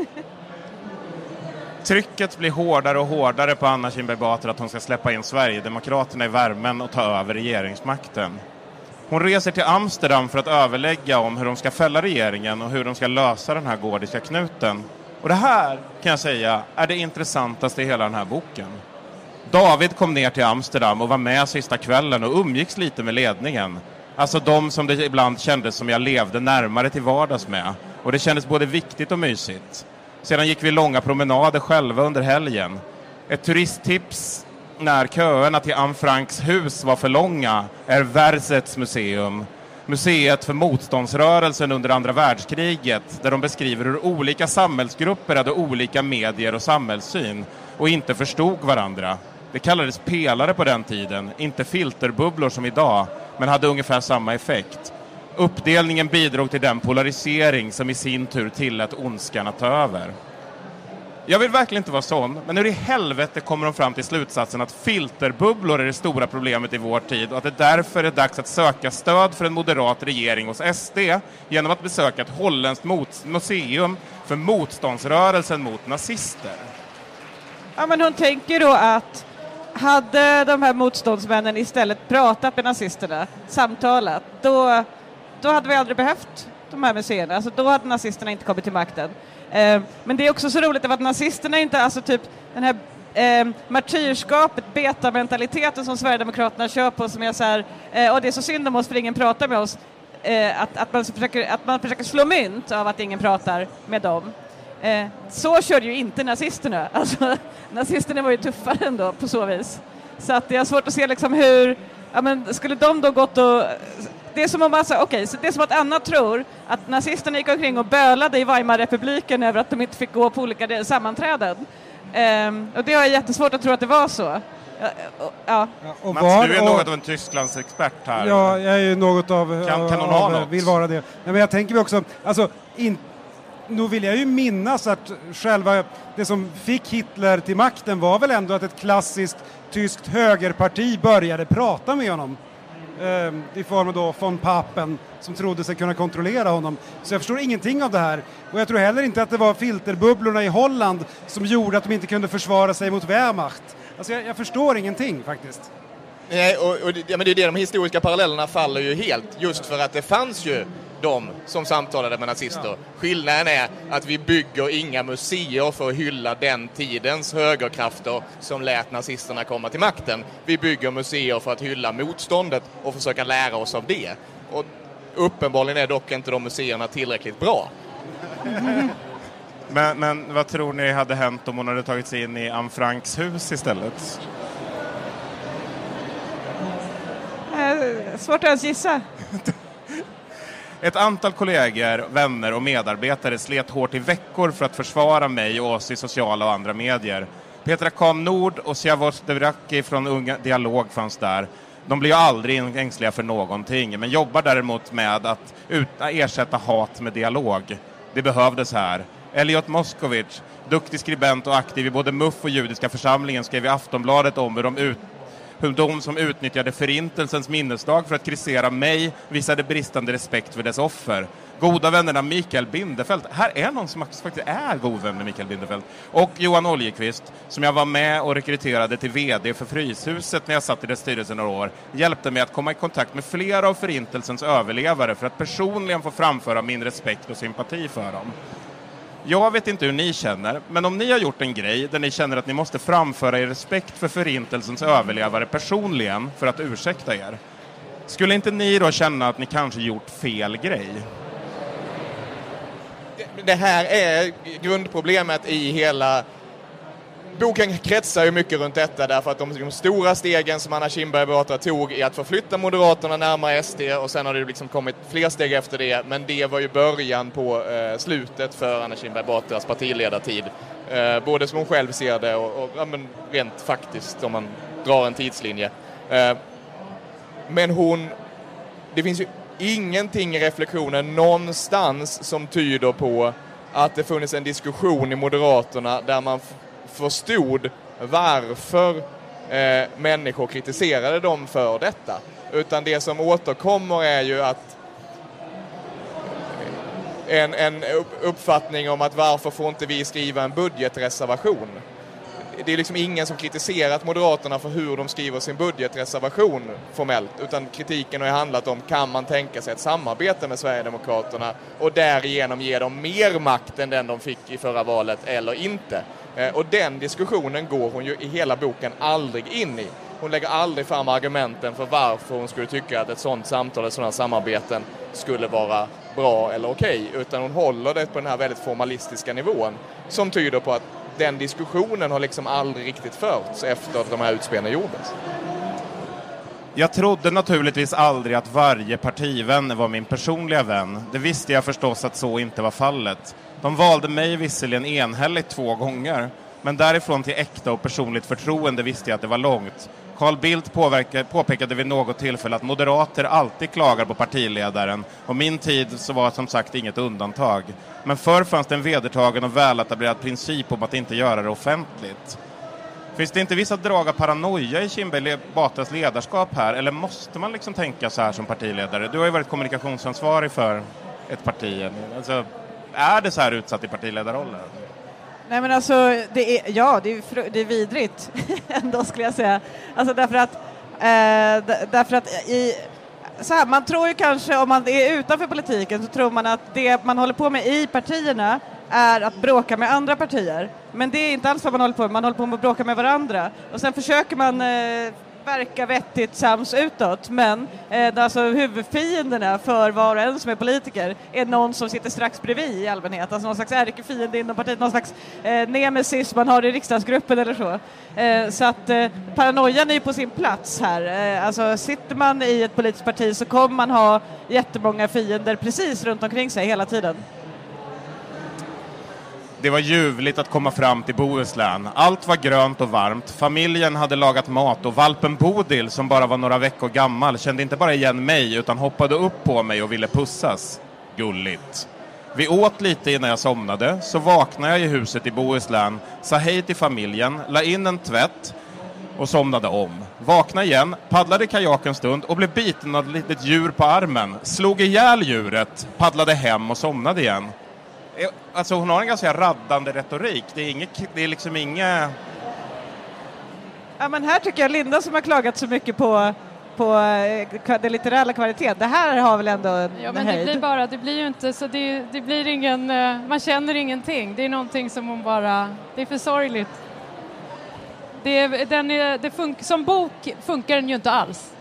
Trycket blir hårdare och hårdare på Anna Kinberg Batra att hon ska släppa in Sverigedemokraterna i värmen och ta över regeringsmakten. Hon reser till Amsterdam för att överlägga om hur de ska fälla regeringen och hur de ska lösa den här gordiska knuten. Och det här, kan jag säga, är det intressantaste i hela den här boken. David kom ner till Amsterdam och var med sista kvällen och umgicks lite med ledningen. Alltså de som det ibland kändes som jag levde närmare till vardags med. Och det kändes både viktigt och mysigt. Sedan gick vi långa promenader själva under helgen. Ett turisttips när köerna till Anne Franks hus var för långa är Versets museum. Museet för motståndsrörelsen under andra världskriget, där de beskriver hur olika samhällsgrupper hade olika medier och samhällssyn och inte förstod varandra. Det kallades pelare på den tiden, inte filterbubblor som idag, men hade ungefär samma effekt. Uppdelningen bidrog till den polarisering som i sin tur tillät ondskan att ta över. Jag vill verkligen inte vara sån, men hur i helvete kommer de fram till slutsatsen att filterbubblor är det stora problemet i vår tid och att det därför är dags att söka stöd för en moderat regering hos S D genom att besöka ett holländskt mot- museum för motståndsrörelsen mot nazister?
Ja, men hon tänker då att hade de här motståndsmännen istället pratat med nazisterna, samtalat, då, då hade vi aldrig behövt de här museerna. Alltså då hade nazisterna inte kommit till makten. Eh, men det är också så roligt att nazisterna inte, alltså typ den här eh, martyrskapet, beta-mentaliteten som Sverigedemokraterna kör på, som är så här, eh, och det är så synd om oss för ingen pratar med oss, eh, att, att, man försöker, att man försöker slå mynt av att ingen pratar med dem. Eh, så körde ju inte nazisterna. Alltså, nazisterna var ju tuffare ändå på så vis. Så att det är svårt att se liksom hur, ja, men skulle de då gått och... Det är som om alltså, okay, så det är som att Anna tror att nazisterna gick omkring och bölade i Weimarrepubliken över att de inte fick gå på olika sammanträden. Um, och det är jättesvårt att tro att det var så. Ja, ja.
Ja, och Mats, var, du är och, något av en Tysklands expert här.
Ja, jag är ju något av...
Kan, kan hon
av,
ha något?
Vill vara det. Men jag tänker mig också... Alltså, in, nu vill jag ju minnas att själva det som fick Hitler till makten var väl ändå att ett klassiskt tyskt högerparti började prata med honom. I form av då von Papen som trodde sig kunna kontrollera honom. Så jag förstår ingenting av det här. Och jag tror heller inte att det var filterbubblorna i Holland som gjorde att de inte kunde försvara sig mot Wehrmacht. Alltså jag, jag förstår ingenting faktiskt.
Nej, och, och ja, men det är det, de historiska parallellerna faller ju helt. Just för att det fanns ju de som samtalade med nazister. Ja. Skillnaden är att vi bygger inga museer för att hylla den tidens högerkrafter som lät nazisterna komma till makten. Vi bygger museer för att hylla motståndet och försöka lära oss av det. Och uppenbarligen är dock inte de museerna tillräckligt bra.
men, men vad tror ni hade hänt om hon hade tagit sig in i Anne Franks hus istället?
Eh, svårt att ens gissa.
Ett antal kollegor, vänner och medarbetare slet hårt i veckor för att försvara mig och oss i sociala och andra medier. Petra Kam Nord och Siavos Devraki från Unga Dialog fanns där. De blir ju aldrig ängsliga för någonting, men jobbar däremot med att ut- ersätta hat med dialog. Det behövdes här. Elliot Moskovic, duktig skribent och aktiv i både M U F och Judiska församlingen, skrev i Aftonbladet om hur de ut hur de som utnyttjade förintelsens minnesdag för att kritisera mig visade bristande respekt för dess offer. Goda vännerna Mikael Bindefeld. Här är någon som faktiskt är god vän med Mikael Bindefeld. Och Johan Oljekvist, som jag var med och rekryterade till vd för Fryshuset när jag satt i dess styrelse några år, hjälpte mig att komma i kontakt med flera av förintelsens överlevare för att personligen få framföra min respekt och sympati för dem. Jag vet inte hur ni känner, men om ni har gjort en grej där ni känner att ni måste framföra er respekt för förintelsens överlevare personligen för att ursäkta er, skulle inte ni då känna att ni kanske gjort fel grej?
det här är grundproblemet i hela... Boken kretsar ju mycket runt detta därför att de, de stora stegen som Anna Kinberg Batra tog i att förflytta Moderaterna närmare S D och sen har det liksom kommit fler steg efter det, men det var ju början på eh, slutet för Anna Kinberg Batras partiledartid. Eh, både som hon själv ser det och, och ja, men rent faktiskt om man drar en tidslinje. Eh, men hon... Det finns ju ingenting i reflektionen någonstans som tyder på att det funnits en diskussion i Moderaterna där man f- förstod varför eh, människor kritiserade dem för detta. Utan det som återkommer är ju att en, en uppfattning om att varför får inte vi skriva en budgetreservation. Det är liksom ingen som kritiserat Moderaterna för hur de skriver sin budgetreservation formellt, utan kritiken har handlat om kan man tänka sig ett samarbete med Sverigedemokraterna och därigenom ge dem mer makt än den de fick i förra valet eller inte. Och den diskussionen går hon ju i hela boken aldrig in i. Hon lägger aldrig fram argumenten för varför hon skulle tycka att ett sådant samtal eller sådana samarbeten skulle vara bra eller okej, utan hon håller det på den här väldigt formalistiska nivån som tyder på att den diskussionen har liksom aldrig riktigt förts efter att de här utspelen gjordes.
Jag trodde naturligtvis aldrig att varje partivän var min personliga vän. Det visste jag förstås att så inte var fallet. De valde mig visserligen enhälligt två gånger, men därifrån till äkta och personligt förtroende visste jag att det var långt. Carl Bildt påpekade vid något tillfälle att moderater alltid klagar på partiledaren, och min tid så var som sagt inget undantag. Men förr fanns det en vedertagen och väletablerad princip om att inte göra det offentligt. Finns det inte vissa drag av paranoia i Kinberg Batras ledarskap här, eller måste man liksom tänka så här som partiledare? Du har ju varit kommunikationsansvarig för ett parti. Alltså, är det så här utsatt i partiledarrollen?
Nej, men alltså, det är, ja, det är, det är vidrigt ändå skulle jag säga. Alltså därför att, eh, d- därför att i, så här, man tror ju kanske om man är utanför politiken så tror man att det man håller på med i partierna är att bråka med andra partier. Men det är inte alls vad man håller på med, man håller på med att bråka med varandra. Och sen försöker man eh, verka vettigt sams utåt, men eh, alltså huvudfienderna för var och en som är politiker är någon som sitter strax bredvid i allmänhet, alltså någon slags ärkefiende inom partiet, någon slags eh, nemesis man har i riksdagsgruppen eller så. Eh, så att eh, paranoian är ju på sin plats här. Eh, alltså sitter man i ett politiskt parti så kommer man ha jättemånga fiender precis runt omkring sig hela tiden.
Det var ljuvligt att komma fram till Bohuslän. Allt var grönt och varmt. Familjen hade lagat mat och valpen Bodil, som bara var några veckor gammal, kände inte bara igen mig utan hoppade upp på mig och ville pussas. Gulligt. Vi åt lite innan jag somnade, så vaknade jag i huset i Bohuslän, sa hej till familjen, la in en tvätt och somnade om. Vaknade igen, paddlade kajak en stund och blev biten av ett litet djur på armen. Slog ihjäl djuret, paddlade hem och somnade igen. Alltså hon har en ganska raddande retorik. Det är, inget, det är liksom inga...
Ja, men här tycker jag Linda som har klagat så mycket på, på den litterära kvaliteten. Det här har väl ändå en
Ja, men det
höjd.
blir bara, det blir ju inte så, det, det blir ingen, man känner ingenting. Det är någonting som hon bara, det är för sorgligt. Det är, den är, det fun- som bok funkar den ju inte alls.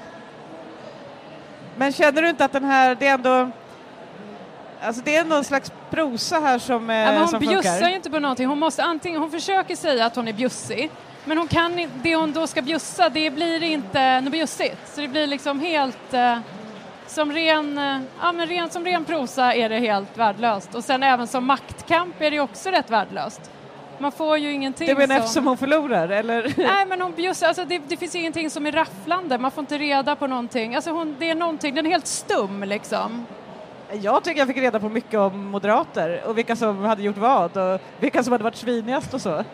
Men känner du inte att den här, det är ändå... Alltså det är någon slags prosa här som, eh,
ja, men hon
som
bjussar
funkar.
ju inte på någonting. Hon måste antingen, hon försöker säga att hon är bjussig, men hon kan, det hon då ska bjussa, det blir inte något bjussigt. Så det blir liksom helt eh, som ren, eh, ja, men ren, som ren prosa är det helt värdelöst. Och sen även som maktkamp är det också rätt värdelöst. Man får ju ingenting.
Det menar
som...
eftersom hon förlorar, eller?
Nej, men hon bjussar, alltså det, det finns ingenting som är rafflande. Man får inte reda på någonting. Alltså hon, det är någonting, den är helt stum liksom.
Jag tycker jag fick reda på mycket om moderater och vilka som hade gjort vad och vilka som hade varit svinigast och så.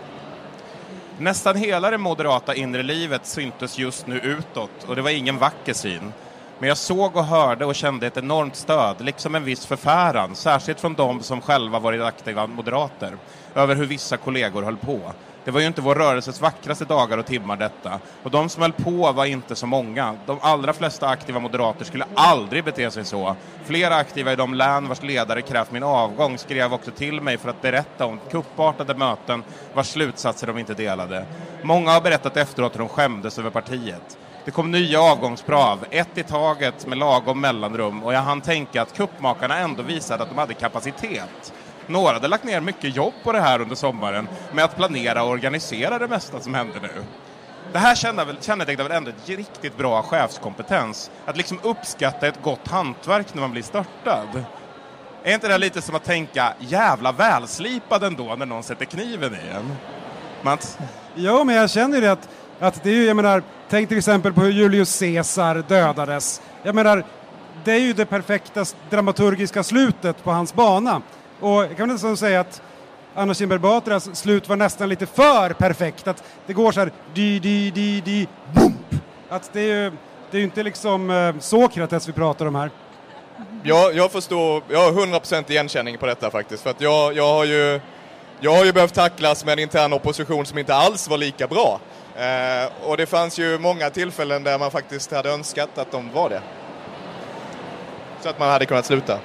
Nästan hela det moderata inre livet syntes just nu utåt och det var ingen vacker syn. Men jag såg och hörde och kände ett enormt stöd, liksom en viss förfäran, särskilt från de som själva varit aktiva moderater, över hur vissa kollegor höll på. Det var ju inte vår rörelses vackraste dagar och timmar detta. Och de som höll på var inte så många. De allra flesta aktiva moderater skulle aldrig bete sig så. Flera aktiva i de län vars ledare krävt min avgång skrev också till mig för att berätta om kuppartade möten vars slutsatser de inte delade. Många har berättat efteråt hur de skämdes över partiet. Det kom nya avgångskrav, ett i taget med lagom mellanrum, och jag hann tänka att kuppmakarna ändå visade att de hade kapacitet. Några hade lagt ner mycket jobb på det här under sommaren med att planera och organisera det mesta som händer nu. Det här kännetecknar väl ändå ett riktigt bra chefskompetens. Att liksom uppskatta ett gott hantverk när man blir störtad. Är inte det lite som att tänka jävla välslipad ändå när någon sätter kniven i en? Mats?
Jo, men jag känner ju det att, att det är ju, jag menar, tänk till exempel på hur Julius Caesar dödades. Jag menar, det är ju det perfekta dramaturgiska slutet på hans bana. Och jag kan väl nästan säga att Anna Kinberg Batras slut var nästan lite för perfekt. Att det går så här, di, di, di, di, bump. Att det är ju, det är ju inte liksom eh, Sokrates vi pratar om här.
Jag, jag förstår, jag har hundra procent igenkänning på detta faktiskt. För att jag, jag, har ju, jag har ju behövt tacklas med en intern opposition som inte alls var lika bra. Eh, och det fanns ju många tillfällen där man faktiskt hade önskat att de var det. Så att man hade kunnat sluta.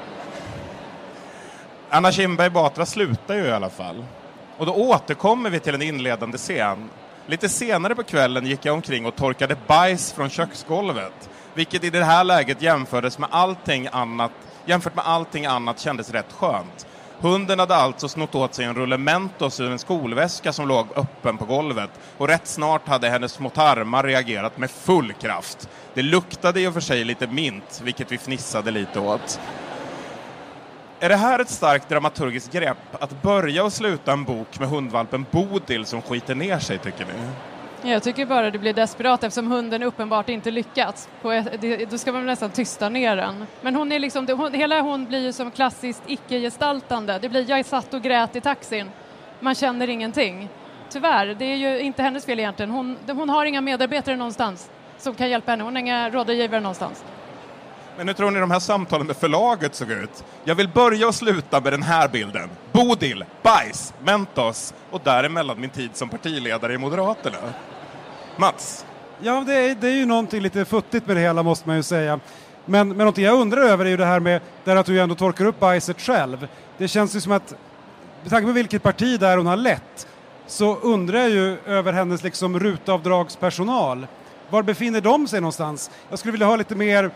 Anna Kinberg Batra slutar ju i alla fall. Och då återkommer vi till en inledande scen. Lite senare på kvällen gick jag omkring och torkade bajs från köksgolvet. Vilket i det här läget jämfördes med allting annat, jämfört med allting annat kändes rätt skönt. Hunden hade alltså snott åt sig en rulle Mentos ur en skolväska som låg öppen på golvet. Och rätt snart hade hennes små tarmar reagerat med full kraft. Det luktade i och för sig lite mint, vilket vi fnissade lite åt. Är det här ett starkt dramaturgiskt grepp att börja och sluta en bok med hundvalpen Bodil som skiter ner sig, tycker ni?
Jag tycker bara det blir desperat eftersom hunden uppenbart inte lyckats. På ett, det, då ska man nästan tysta ner den. Men hon är liksom, det, hon, hela hon blir ju som klassiskt icke-gestaltande. Det blir, jag satt och grät i taxin. Man känner ingenting. Tyvärr, det är ju inte hennes fel egentligen. Hon, hon har inga medarbetare någonstans som kan hjälpa henne. Hon har inga rådgivare någonstans.
Men nu tror ni de här samtalen med förlaget såg ut? Jag vill börja och sluta med den här bilden. Bodil, bajs, Mentos och däremellan min tid som partiledare i Moderaterna. Mats?
Ja, det är, det är ju någonting lite futtigt med det hela, måste man ju säga. Men, men någonting jag undrar över är ju det här med där att du ändå torkar upp bajset själv. Det känns ju som att, med tanke på vilket parti där hon har lett, så undrar jag ju över hennes liksom rutavdragspersonal. Var befinner de sig någonstans? Jag skulle vilja ha lite mer...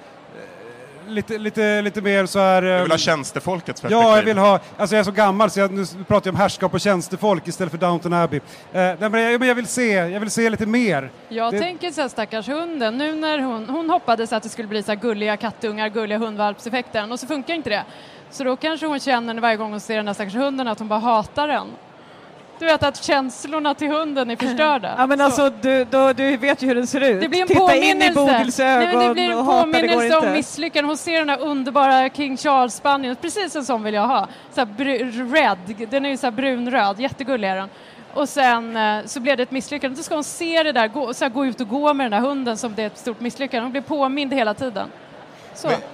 Lite, lite, lite mer så här...
Du vill ha tjänstefolkets perspektiv?
Ja, jag vill ha... Alltså jag är så gammal så jag, nu pratar jag om härskap och tjänstefolk istället för Downton Abbey. Eh, nej, men jag, jag, vill se, jag vill se lite mer.
Jag
det...
tänker så här, stackars hunden. Nu när hon, hon hoppades att det skulle bli så här gulliga kattungar, gulliga hundvalpseffekten. Och så funkar inte det. Så då kanske hon känner varje gång hon ser den här stackars hunden att hon bara hatar den. Du vet att känslorna till hunden är förstörda.
Ja, men alltså, du, då, du vet ju hur den ser ut.
Det blir en
Titta
påminnelse.
in i Bodils ögon.
Nej, men det blir en
och hata,
påminnelse om misslyckanden. Hon ser den här underbara King Charles-spanien. Precis en sån vill jag ha. Så här br- red. Den är ju så här brunröd. Jättegullig är den. Och sen så blev det ett misslyckande. Då ska hon se det där. Gå, så här, gå ut och gå med den här hunden som det är ett stort misslyckande. Hon blir påmind hela tiden. Så.
Men,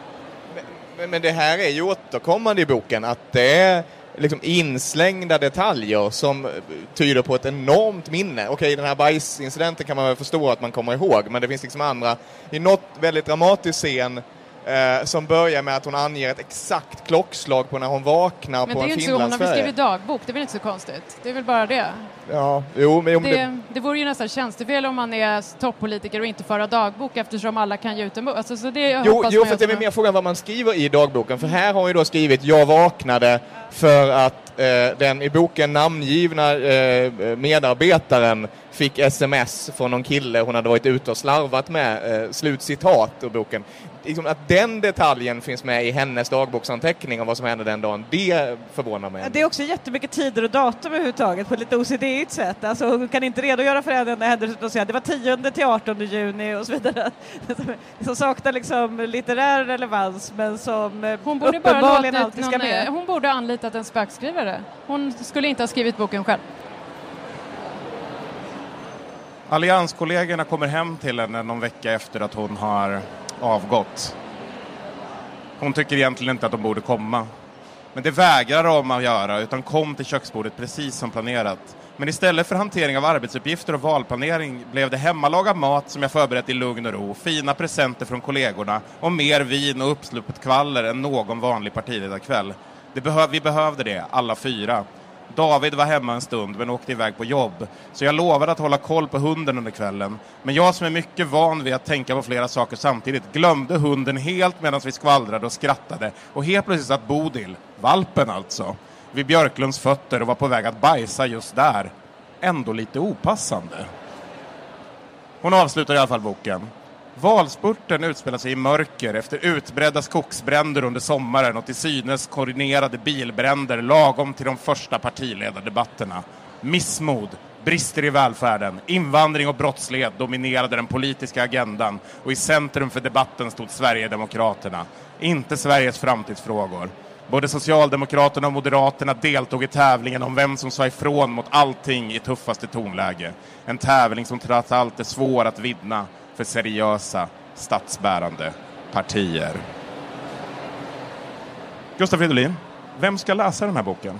men, men det här är ju återkommande i boken. Att det är... liksom inslängda detaljer som tyder på ett enormt minne. Okej, den här bajsincidenten kan man väl förstå att man kommer ihåg, men det finns liksom andra. I något väldigt dramatisk scen eh, som börjar med att hon anger ett exakt klockslag på när hon vaknar
men
på en
Finlandsfärja. Men det är ju inte så, hon har beskrivit dagbok, det är väl inte så konstigt. Det är väl bara det.
Ja, jo, men...
Det, det... det vore ju nästan tjänstefel om man är toppolitiker och inte föra dagbok eftersom alla kan ge ut en bok. Alltså, så det
jo, jo för det är väl mer frågan vad man skriver i dagboken. För här har hon ju då skrivit jag vaknade för att eh, den i boken namngivna eh, medarbetaren fick sms från någon kille hon hade varit ute och slarvat med. Eh, slutcitat ur boken. Liksom att den detaljen finns med i hennes dagboksanteckning om vad som hände den dagen, det förvånar mig.
Det är också jättemycket tider och datum överhuvudtaget på ett lite O C D-igt sätt. Alltså hon kan inte redogöra för en händelse och säga det var tionde till artonde juni och så vidare. Som saknar liksom litterär relevans men som
hon borde bara
uppenbarligen alltid ska
någon,
med.
Hon borde ha anlitat en spökskrivare. Hon skulle inte ha skrivit boken själv.
Allianskollegorna kommer hem till henne någon vecka efter att hon har avgått. Hon tycker egentligen inte att de borde komma. Men det vägrar de att göra utan kom till köksbordet precis som planerat. Men istället för hantering av arbetsuppgifter och valplanering blev det hemmalagad mat som jag förberett i lugn och ro, fina presenter från kollegorna och mer vin och uppsluppet kvaller än någon vanlig partiledarkväll. Det behö- vi behövde det, alla fyra. David var hemma en stund men åkte iväg på jobb. Så jag lovade att hålla koll på hunden under kvällen. Men jag som är mycket van vid att tänka på flera saker samtidigt glömde hunden helt medan vi skvallrade och skrattade. Och helt plötsligt satt Bodil, valpen alltså, vid Björklunds fötter och var på väg att bajsa just där. Ändå lite opassande. Hon avslutar i alla fall boken. Valspurten utspelar sig i mörker efter utbredda skogsbränder under sommaren och till synes koordinerade bilbränder lagom till de första partiledardebatterna. Missmod, brister i välfärden, invandring och brottslighet dominerade den politiska agendan och i centrum för debatten stod Sverigedemokraterna, inte Sveriges framtidsfrågor. Både Socialdemokraterna och Moderaterna deltog i tävlingen om vem som sa ifrån mot allting i tuffaste tonläge. En tävling som trots allt är svår att vinna för seriösa, statsbärande partier. Gustav Fridolin, vem ska läsa den här boken?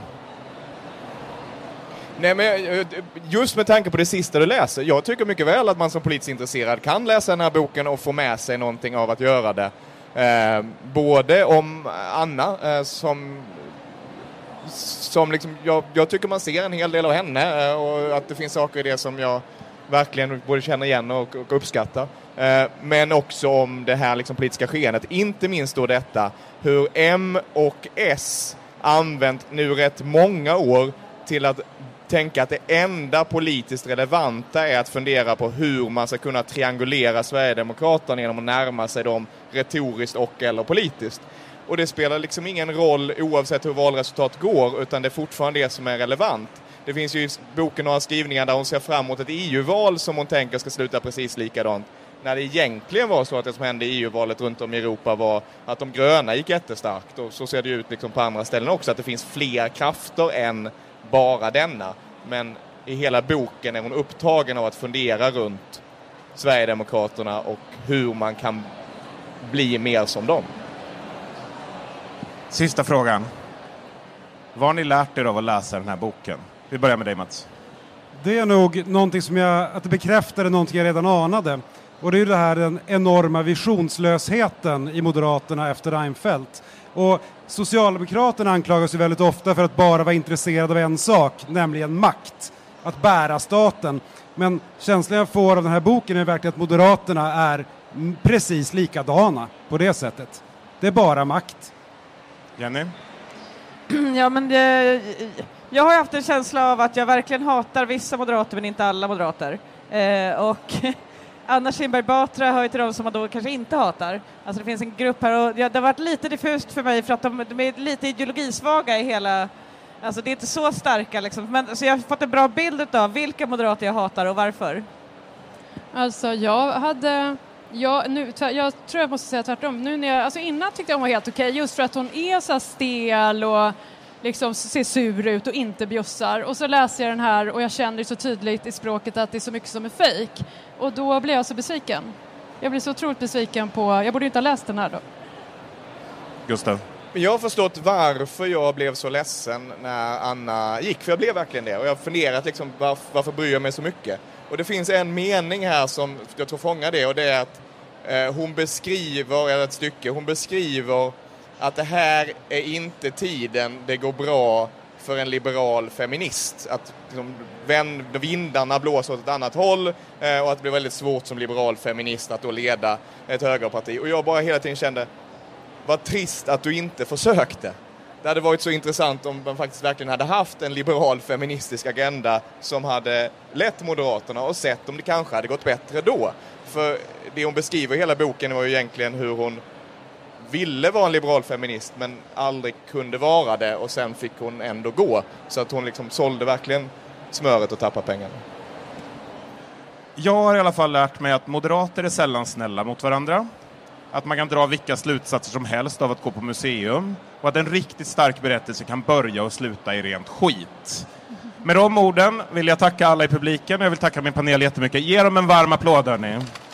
Nej, men just med tanke på det sista du läser, jag tycker mycket väl att man som politiskt intresserad kan läsa den här boken och få med sig någonting av att göra det. Eh, både om Anna eh, som som liksom, jag, jag tycker man ser en hel del av henne eh, och att det finns saker i det som jag verkligen både känner igen och, och uppskattar. Eh, men också om det här liksom politiska skeendet. Inte minst då detta hur M och S använt nu rätt många år till att tänka att det enda politiskt relevanta är att fundera på hur man ska kunna triangulera Sverigedemokraterna genom att närma sig dem retoriskt och eller politiskt. Och det spelar liksom ingen roll oavsett hur valresultat går, utan det är fortfarande det som är relevant. Det finns ju i boken några skrivningar där hon ser fram emot ett E U-val som hon tänker ska sluta precis likadant. När det egentligen var så att det som hände i E U-valet runt om i Europa var att de gröna gick jättestarkt. Och så ser det ut liksom på andra ställen också, att det finns fler krafter än bara denna. Men i hela boken är hon upptagen av att fundera runt Sverigedemokraterna och hur man kan bli mer som dem.
Sista frågan. Vad har ni lärt er av att läsa den här boken? Vi börjar med dig, Mats.
Det är nog någonting som jag, att det bekräftade någonting jag redan anade. Och det är ju det här den enorma visionslösheten i Moderaterna efter Reinfeldt. Och Socialdemokraterna anklagas ju väldigt ofta för att bara vara intresserade av en sak, nämligen makt. Att bära staten. Men känslan jag får av den här boken är verkligen att Moderaterna är precis likadana på det sättet. Det är bara makt.
Jenny?
Ja, men det, jag har haft en känsla av att jag verkligen hatar vissa moderater men inte alla moderater. Eh, och Anna Kinberg Batra hör ju till de som man då kanske inte hatar. Alltså det finns en grupp här och ja, det har varit lite diffust för mig för att de, de är lite ideologisvaga i hela... Alltså det är inte så starka liksom. Men, så jag har fått en bra bild av vilka moderater jag hatar och varför.
Alltså jag hade... Jag, nu, jag tror jag måste säga tvärtom. Nu när jag, alltså innan tyckte jag hon var helt okej. Just för att hon är så stel och liksom ser sur ut och inte bjussar. Och så läser jag den här och jag känner så tydligt i språket att det är så mycket som är fejk. Och då blir jag så besviken. Jag blir så otroligt besviken på... Jag borde inte ha läst den här då.
Gustav?
Jag har förstått varför jag blev så ledsen när Anna gick. För jag blev verkligen det. Och jag har funderat liksom, varför, varför bryr jag mig så mycket? Och det finns en mening här som jag tror fångar det. Och det är att eh, hon beskriver, eller ett stycke, hon beskriver att det här är inte tiden det går bra för en liberal feminist. Att liksom, vänd, vindarna blåser åt ett annat håll eh, och att det blir väldigt svårt som liberal feminist att då leda ett högerparti. Och jag bara hela tiden kände, vad trist att du inte försökte. Det hade varit så intressant om man faktiskt verkligen hade haft en liberal feministisk agenda som hade lett Moderaterna och sett om det kanske hade gått bättre då. För det hon beskriver i hela boken var ju egentligen hur hon ville vara en liberal feminist men aldrig kunde vara det och sen fick hon ändå gå. Så att hon liksom sålde verkligen smöret och tappade pengarna.
Jag har i alla fall lärt mig att moderater är sällan snälla mot varandra. Att man kan dra vilka slutsatser som helst av att gå på museum. Och att en riktigt stark berättelse kan börja och sluta i rent skit. Med de orden vill jag tacka alla i publiken. Jag vill tacka min panel jättemycket. Ge dem en varm applåd, hörni.